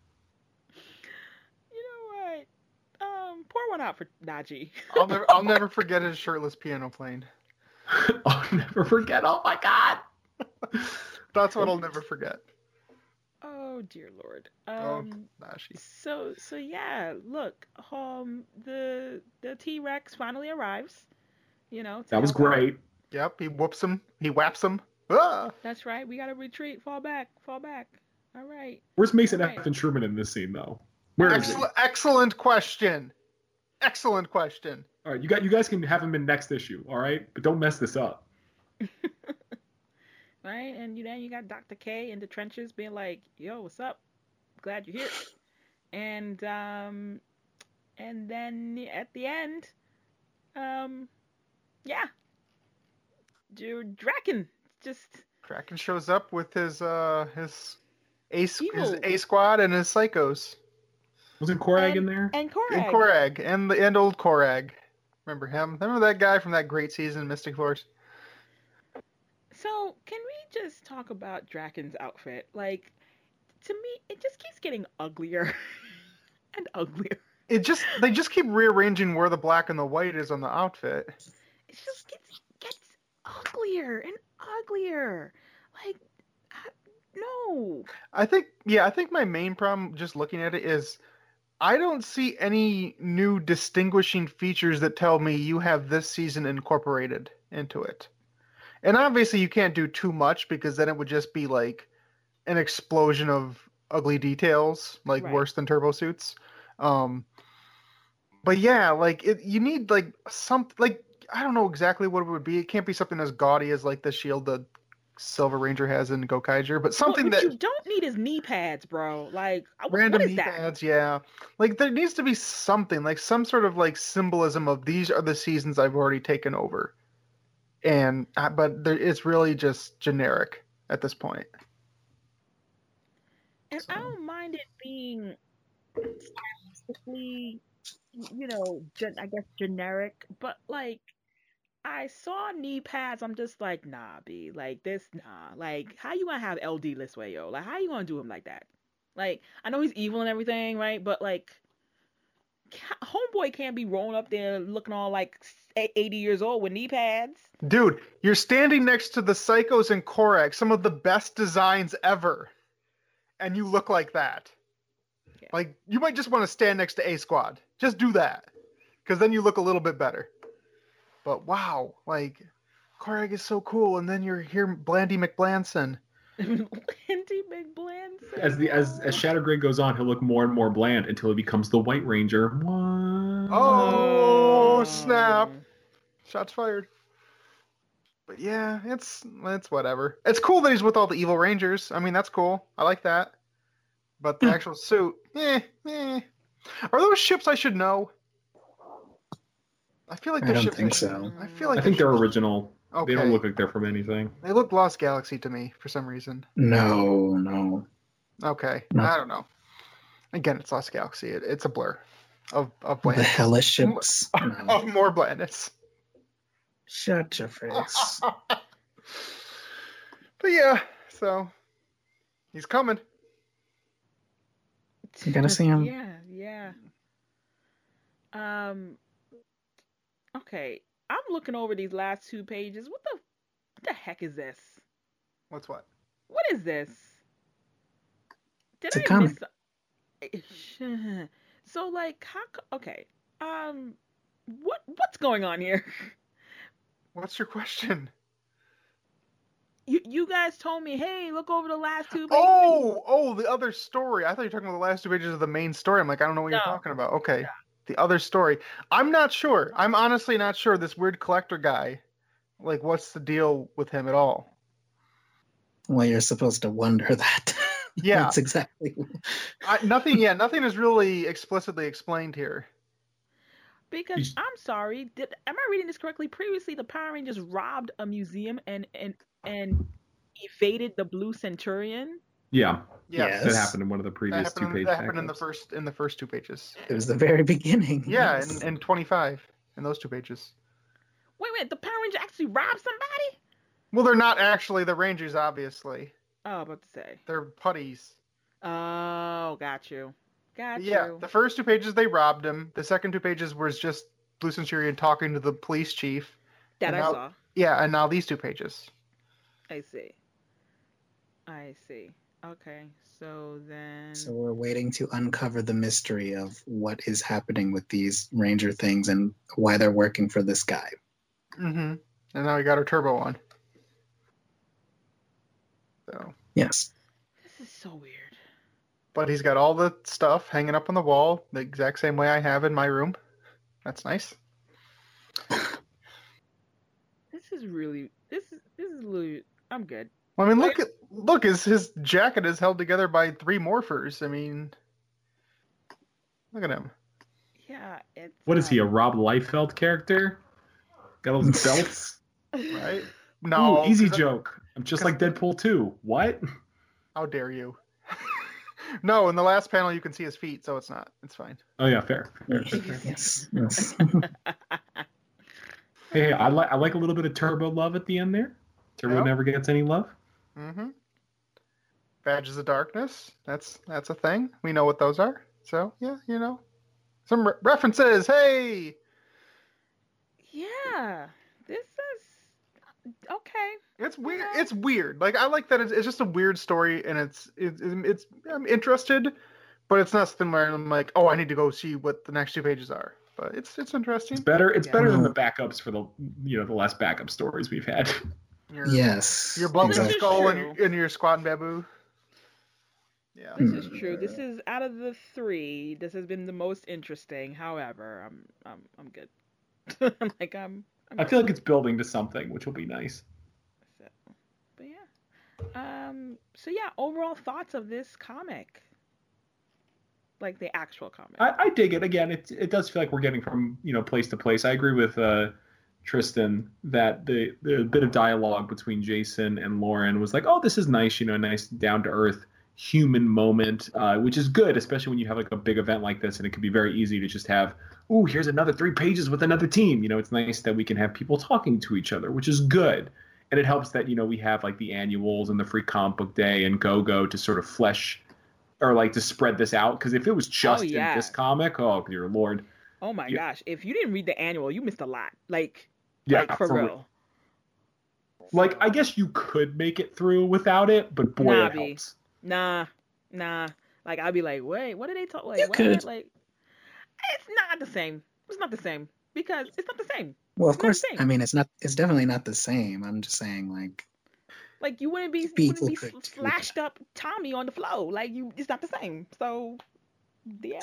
You know what? Pour one out for Najee. I'll never forget his shirtless piano playing. I'll never forget. Oh my God. That's what I'll never forget. Oh Oh dear Lord. Oh, Nashi. So yeah, look, the T-Rex finally arrives, to That was help out. great. Yep, he whoops him. He whaps him. Ah! That's right. We gotta retreat. Fall back. Fall back. All right. Where's Mason All right. F. and Truman in this scene, though? Where is he? Excellent question. Excellent question. All right, you guys can have him in next issue, all right? But don't mess this up. Right, and then you got Dr. K in the trenches being like, "Yo, what's up? Glad you're here." And then at the end, yeah, Draken just Kraken shows up with his Evil. A squad and his psychos. Wasn't Korag and, in there? and Korag. And Korag and old Korag. Remember him? Remember that guy from that great season, Mystic Force? So, can we just talk about Draken's outfit? Like, to me, it just keeps getting uglier and uglier. They just keep rearranging where the black and the white is on the outfit. It just gets uglier and uglier. Like, no. I think my main problem just looking at it is I don't see any new distinguishing features that tell me you have this season incorporated into it. And obviously you can't do too much because then it would just be like an explosion of ugly details, like Right. worse than turbo suits. But yeah, like you need like something like I don't know exactly what it would be. It can't be something as gaudy as like the shield the Silver Ranger has in Gokaiger, but something what that you don't need is knee pads, bro. Like, random what is knee that? pads, yeah. Like there needs to be something, like some sort of like symbolism of these are the seasons I've already taken over. And it's really just generic at this point. And So- I don't mind it being stylistically, I guess generic, but like I saw knee pads, I'm just like, nah, B, like this, nah. Like, how you gonna have LD this way, yo? Like, how you gonna do him like that? Like, I know he's evil and everything, right? But like, homeboy can't be rolling up there looking all like 80 years old with knee pads. Dude, you're standing next to the Psychos and Korag, some of the best designs ever. And you look like that. Yeah. Like, you might just want to stand next to A Squad. Just do that. Because then you look a little bit better. But wow, like, Korag is so cool, and then you're here Blandy McBlanson. Andy McBlanson. As Shadowgrid goes on, he'll look more and more bland until he becomes the White Ranger. What? Oh, snap. Shots fired. But yeah, it's whatever. It's cool that he's with all the evil Rangers. I mean, that's cool. I like that. But the actual suit, Are those ships I should know? I feel like I they're don't ships think should- so. I feel like I think they they're should- original. Okay. They don't look like they're from anything. They look Lost Galaxy to me for some reason. No. Okay, No. I don't know. Again, it's Lost Galaxy. It's a blur of The blandness. hellish ships. No. Of more blandness. Shut your face. But yeah, so he's coming. You gotta see him. Yeah. Okay. I'm looking over these last 2 pages. What the heck is this? What's what? What is this? Did It's a I comic. miss? So like, okay. What's going on here? What's your question? You guys told me, hey, look over the last 2 pages. Oh, the other story. I thought you were talking about the last 2 pages of the main story. I'm like, I don't know what you're No. talking about. Okay. Yeah. The other story. I'm not sure. I'm honestly not sure. This weird collector guy. Like, what's the deal with him at all? Well, you're supposed to wonder that. Yeah. That's exactly. Nothing is really explicitly explained here. Because I'm sorry, am I reading this correctly? Previously, the Power Rangers robbed a museum and evaded the Blue Centurion. Yeah, Yes. that happened in one of the previous 2 pages. That happened in the first 2 pages. It was the very beginning. Yeah, Yes. in 25 in those 2 pages. Wait, the Power Ranger actually robbed somebody? Well, they're not actually the Rangers, obviously. Oh, about to say. They're putties. Oh, got you. Yeah, the first 2 pages they robbed him. The second 2 pages was just Blue Centurion talking to the police chief. That and I now- saw. Yeah, and now these 2 pages. I see. Okay, so then. So we're waiting to uncover the mystery of what is happening with these Ranger things and why they're working for this guy. Mm-hmm. And now we got our turbo on. So, Yes. This is so weird. but he's got all the stuff hanging up on the wall the exact same way I have in my room. That's nice. This is really. This is really. I'm good. I mean, look, his jacket is held together by 3 morphers. I mean, look at him. Yeah, it's. What is he, a Rob Liefeld character? Got all those belts? Right? No, Ooh, easy 'cause joke. I'm just like Deadpool 2. What? How dare you? No, in the last panel you can see his feet, so it's not. It's fine. Oh yeah, fair. Yes. Yes. Hey, I like a little bit of Turbo love at the end there. Turbo Yep. never gets any love. Mm-hmm. Badges of Darkness. That's a thing. We know what those are. So yeah, some references. Hey. Yeah, this is okay. It's weird. Yeah. It's weird. Like, I like that it's just a weird story, and it's I'm interested, but it's not something where I'm like, oh, I need to go see what the next 2 pages are. But it's interesting. It's better. It's Yeah. better than the backups for the the last backup stories we've had. Yes. Your Blumpkin This is Skull true. and your Squat and Babu. Yeah. This is true. This is out of the 3. This has been the most interesting. However, I'm good. I'm I feel like it's building to something, which will be nice. So, but yeah. So yeah, overall thoughts of this comic, like the actual comic. I dig it. Again, it does feel like we're getting from place to place. I agree with Tristan that the bit of dialogue between Jason and Lauren was like, oh, this is nice. A nice down to earth human moment, which is good, especially when you have like a big event like this, and it can be very easy to just have, ooh, here's another 3 pages with another team. It's nice that we can have people talking to each other, which is good. And it helps that, we have like the annuals and the free comic book day and Go-Go to sort of flesh or like to spread this out. Because if it was just in this comic, oh, dear Lord. Oh my gosh. If you didn't read the annual, you missed a lot. Like for real. real. Like, I guess you could make it through without it, but boy, it helps. Nah. Like, I'd be like, wait, what did they talk? Like, You what? could. Like, it's not the same. It's not the same because it's not the same. Well, of It's not the course. same. I mean, it's not. It's definitely not the same. I'm just saying, like. Like, you wouldn't be People could do flashed up Tommy on the floor. Like, it's not the same. So, yeah.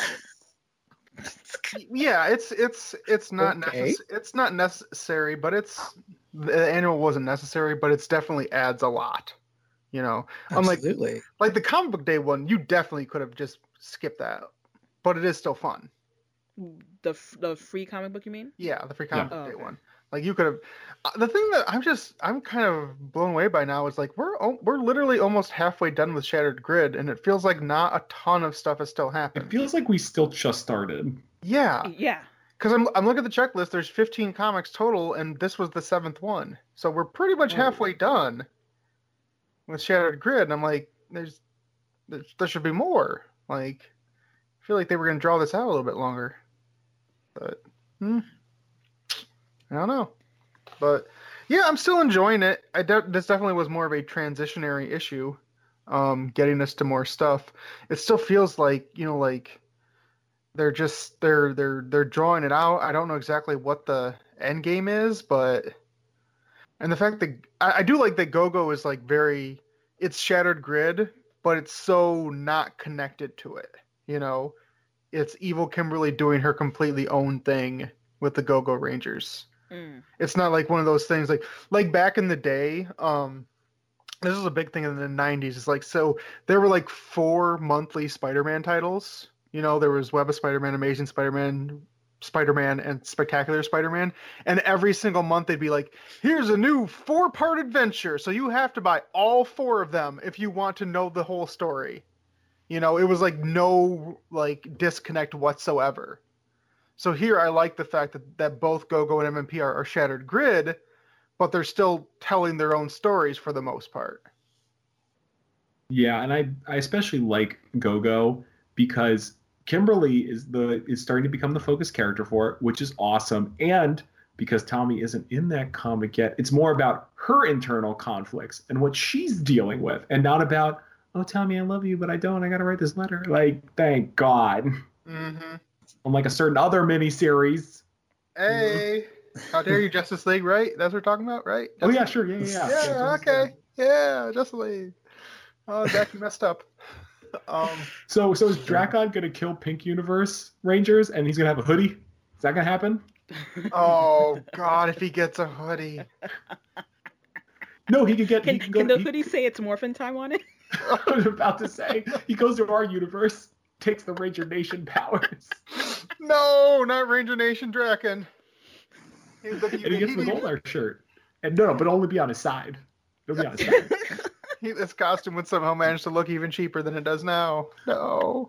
Yeah, it's not Okay. it's not necessary, but the annual wasn't necessary, but it's definitely adds a lot. Unlike Absolutely. like the comic book day one, you definitely could have just skipped that, but it is still fun. The free comic book, you mean? Yeah, the free comic Yeah. book Oh, day okay. one. Like, you could have. The thing that I'm kind of blown away by now is like we're literally almost halfway done with Shattered Grid, and it feels like not a ton of stuff has still happened. It feels like we still just started. Yeah, Yeah. because I'm looking at the checklist. There's 15 comics total, and this was the 7th one, so we're pretty much halfway done with Shattered Grid. And I'm like, there should be more. Like, I feel like they were gonna draw this out a little bit longer, but I don't know. But yeah, I'm still enjoying it. This definitely was more of a transitionary issue, getting us to more stuff. It still feels like like they're drawing it out. I don't know exactly what the end game is, and the fact that I do like that Go-Go is like it's Shattered Grid, but it's so not connected to it. It's Evil Kimberly doing her completely own thing with the Go-Go Rangers. It's not like one of those things like back in the day. This was a big thing in the 90s. It's like, so there were like 4 monthly Spider-Man titles. There was Web of Spider-Man, Amazing Spider-Man, Spider-Man, and Spectacular Spider-Man. And every single month they'd be like, here's a new 4-part adventure. So you have to buy all 4 of them if you want to know the whole story. It was like no disconnect whatsoever. So here I like the fact that both Go-Go and MMP are Shattered Grid, but they're still telling their own stories for the most part. Yeah, and I especially like Go-Go because Kimberly is starting to become the focus character for it, which is awesome. And because Tommy isn't in that comic yet, it's more about her internal conflicts and what she's dealing with, and not about, oh, Tommy, I love you, but I don't. I gotta write this letter. Like, thank God. Mm-hmm. Unlike a certain other miniseries. Hey, how dare you, Justice League, right? That's what we're talking about, right? Oh yeah, Justice sure, yeah. Yeah, okay. Yeah, Justice League. Oh, Zach, you messed up. So is Drakon gonna kill Pink Universe Rangers and he's gonna have a hoodie? Is that gonna happen? Oh God, if he gets a hoodie. No, he could get. Can the hoodie say it's morphin time on it? I was about to say he goes to our universe, takes the Ranger Nation powers. No, not Ranger Nation Draken. And he gets the Goldar shirt. And no, but only be on his side. He'll be on his side. This costume would somehow manage to look even cheaper than it does now. No.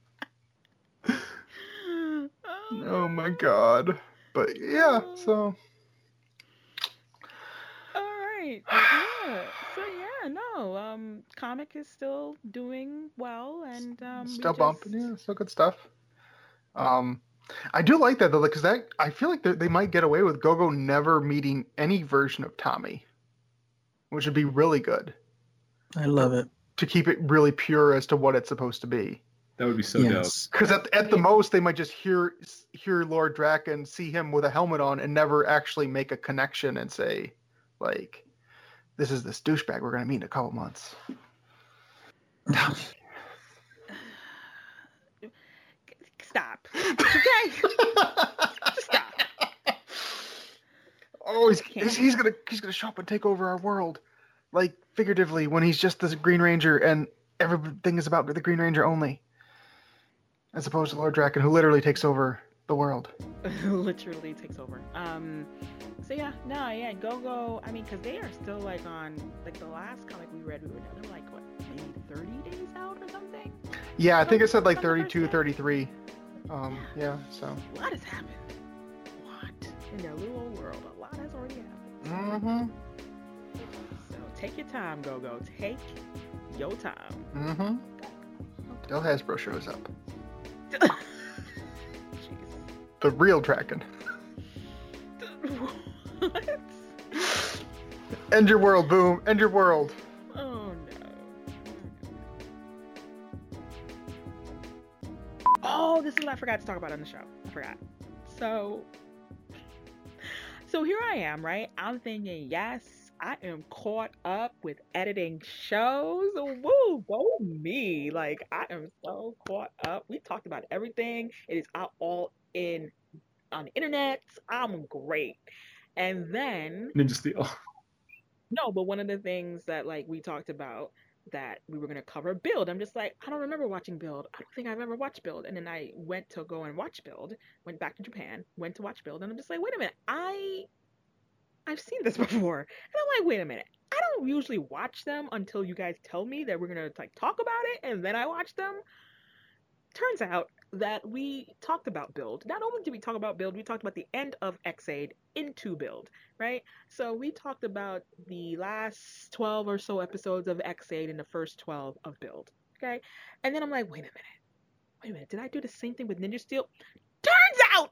Oh my God. But yeah, so. All right. Yeah. So yeah, no. Comic is still doing well, and Still bumping. Yeah, still good stuff. I do like that though, because I feel like they might get away with Go-Go never meeting any version of Tommy, which would be really good. I love it. To keep it really pure as to what it's supposed to be. That would be so dope. Because at the most, they might just hear Lord Draken, see him with a helmet on, and never actually make a connection and say, like, this is this douchebag we're going to meet in a couple months. Stop. Okay? Just stop. Oh, he's gonna show up and take over our world. Like, figuratively, when he's just the Green Ranger and everything is about the Green Ranger only. As opposed to Lord Draken, who literally takes over the world. Literally takes over. So yeah, Go-Go, I mean, because they are still, like, on, like, the last comic we read, they're, like, what, maybe 30 days out or something? Yeah, I think it said, like, 32, 33. Yeah, so. A lot has happened. A lot. In their little old world, a lot has already happened. Mm-hmm. So take your time, Go-Go. Take your time. Mm-hmm. Till Hasbro shows up. Jeez. The real Draken. What? End your world, Boom. End your world. Oh no. Oh, this is what I forgot to talk about on the show. I forgot. So here I am, right? I'm thinking, yes, I am caught up with editing shows. Woo, go me. Like, I am so caught up. We talked about everything. It is out all in on the internet. I'm great. And then Ninja Steel. no, but one of the things that, like, we talked about that we were going to cover Build. I'm just like, I don't remember watching Build. I don't think I've ever watched Build. And then I went to go and watch Build, went back to Japan, went to watch Build, and I'm just like, wait a minute, I've seen this before. And I'm like, wait a minute, I don't usually watch them until you guys tell me that we're going to, like, talk about it, and then I watch them. Turns out that we talked about Build. Not only did we talk about Build, we talked about the end of Ex-Aid into Build, right? So we talked about the last 12 or so episodes of Ex-Aid and the first 12 of Build, okay? And then I'm like, wait a minute, did I do the same thing with Ninja Steel? Turns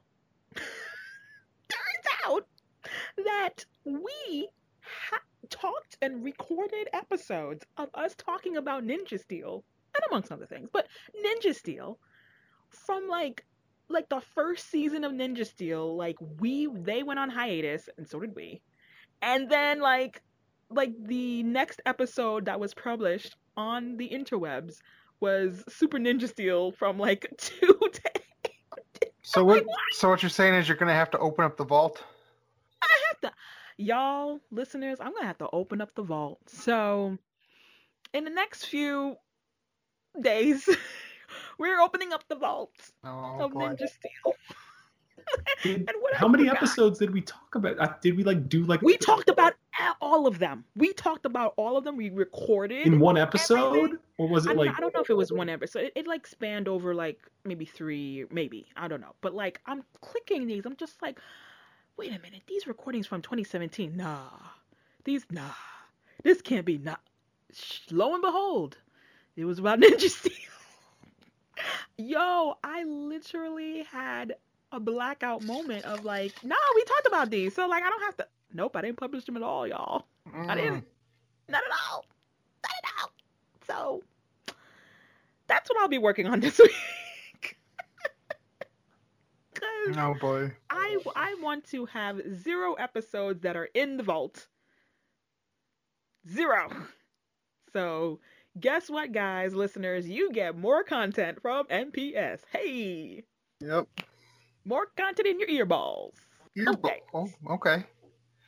out that we talked and recorded episodes of us talking about Ninja Steel, and amongst other things, but Ninja Steel from like the first season of Ninja Steel, like they went on hiatus, and so did we. And then like the next episode that was published on the interwebs was Super Ninja Steel from like 2 days. So what you're saying is you're gonna have to open up the vault? I have to, y'all listeners, I'm gonna have to open up the vault. So in the next few days, we're opening up the vaults of Ninja Steel. How many episodes did we talk about? Did we do We talked about all of them. We recorded in one episode, everything. Or was it I don't know if it was one episode. It like spanned over like maybe 3, maybe, I don't know. But like I'm clicking these, I'm just like, wait a minute, these recordings from 2017. This can't be. Lo and behold, it was about Ninja Steel. Yo, I literally had a blackout moment of like, no, we talked about these, so like I don't have to. Nope, I didn't publish them at all, y'all. I didn't. Not at all. So that's what I'll be working on this week. 'Cause Oh boy. I want to have 0 episodes that are in the vault. 0. So guess what, guys, listeners? You get more content from MPS. Hey, Yep. more content in your earballs. Okay. Oh, okay.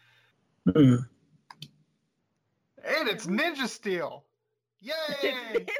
Hmm. And it's Ninja Steel. Yay!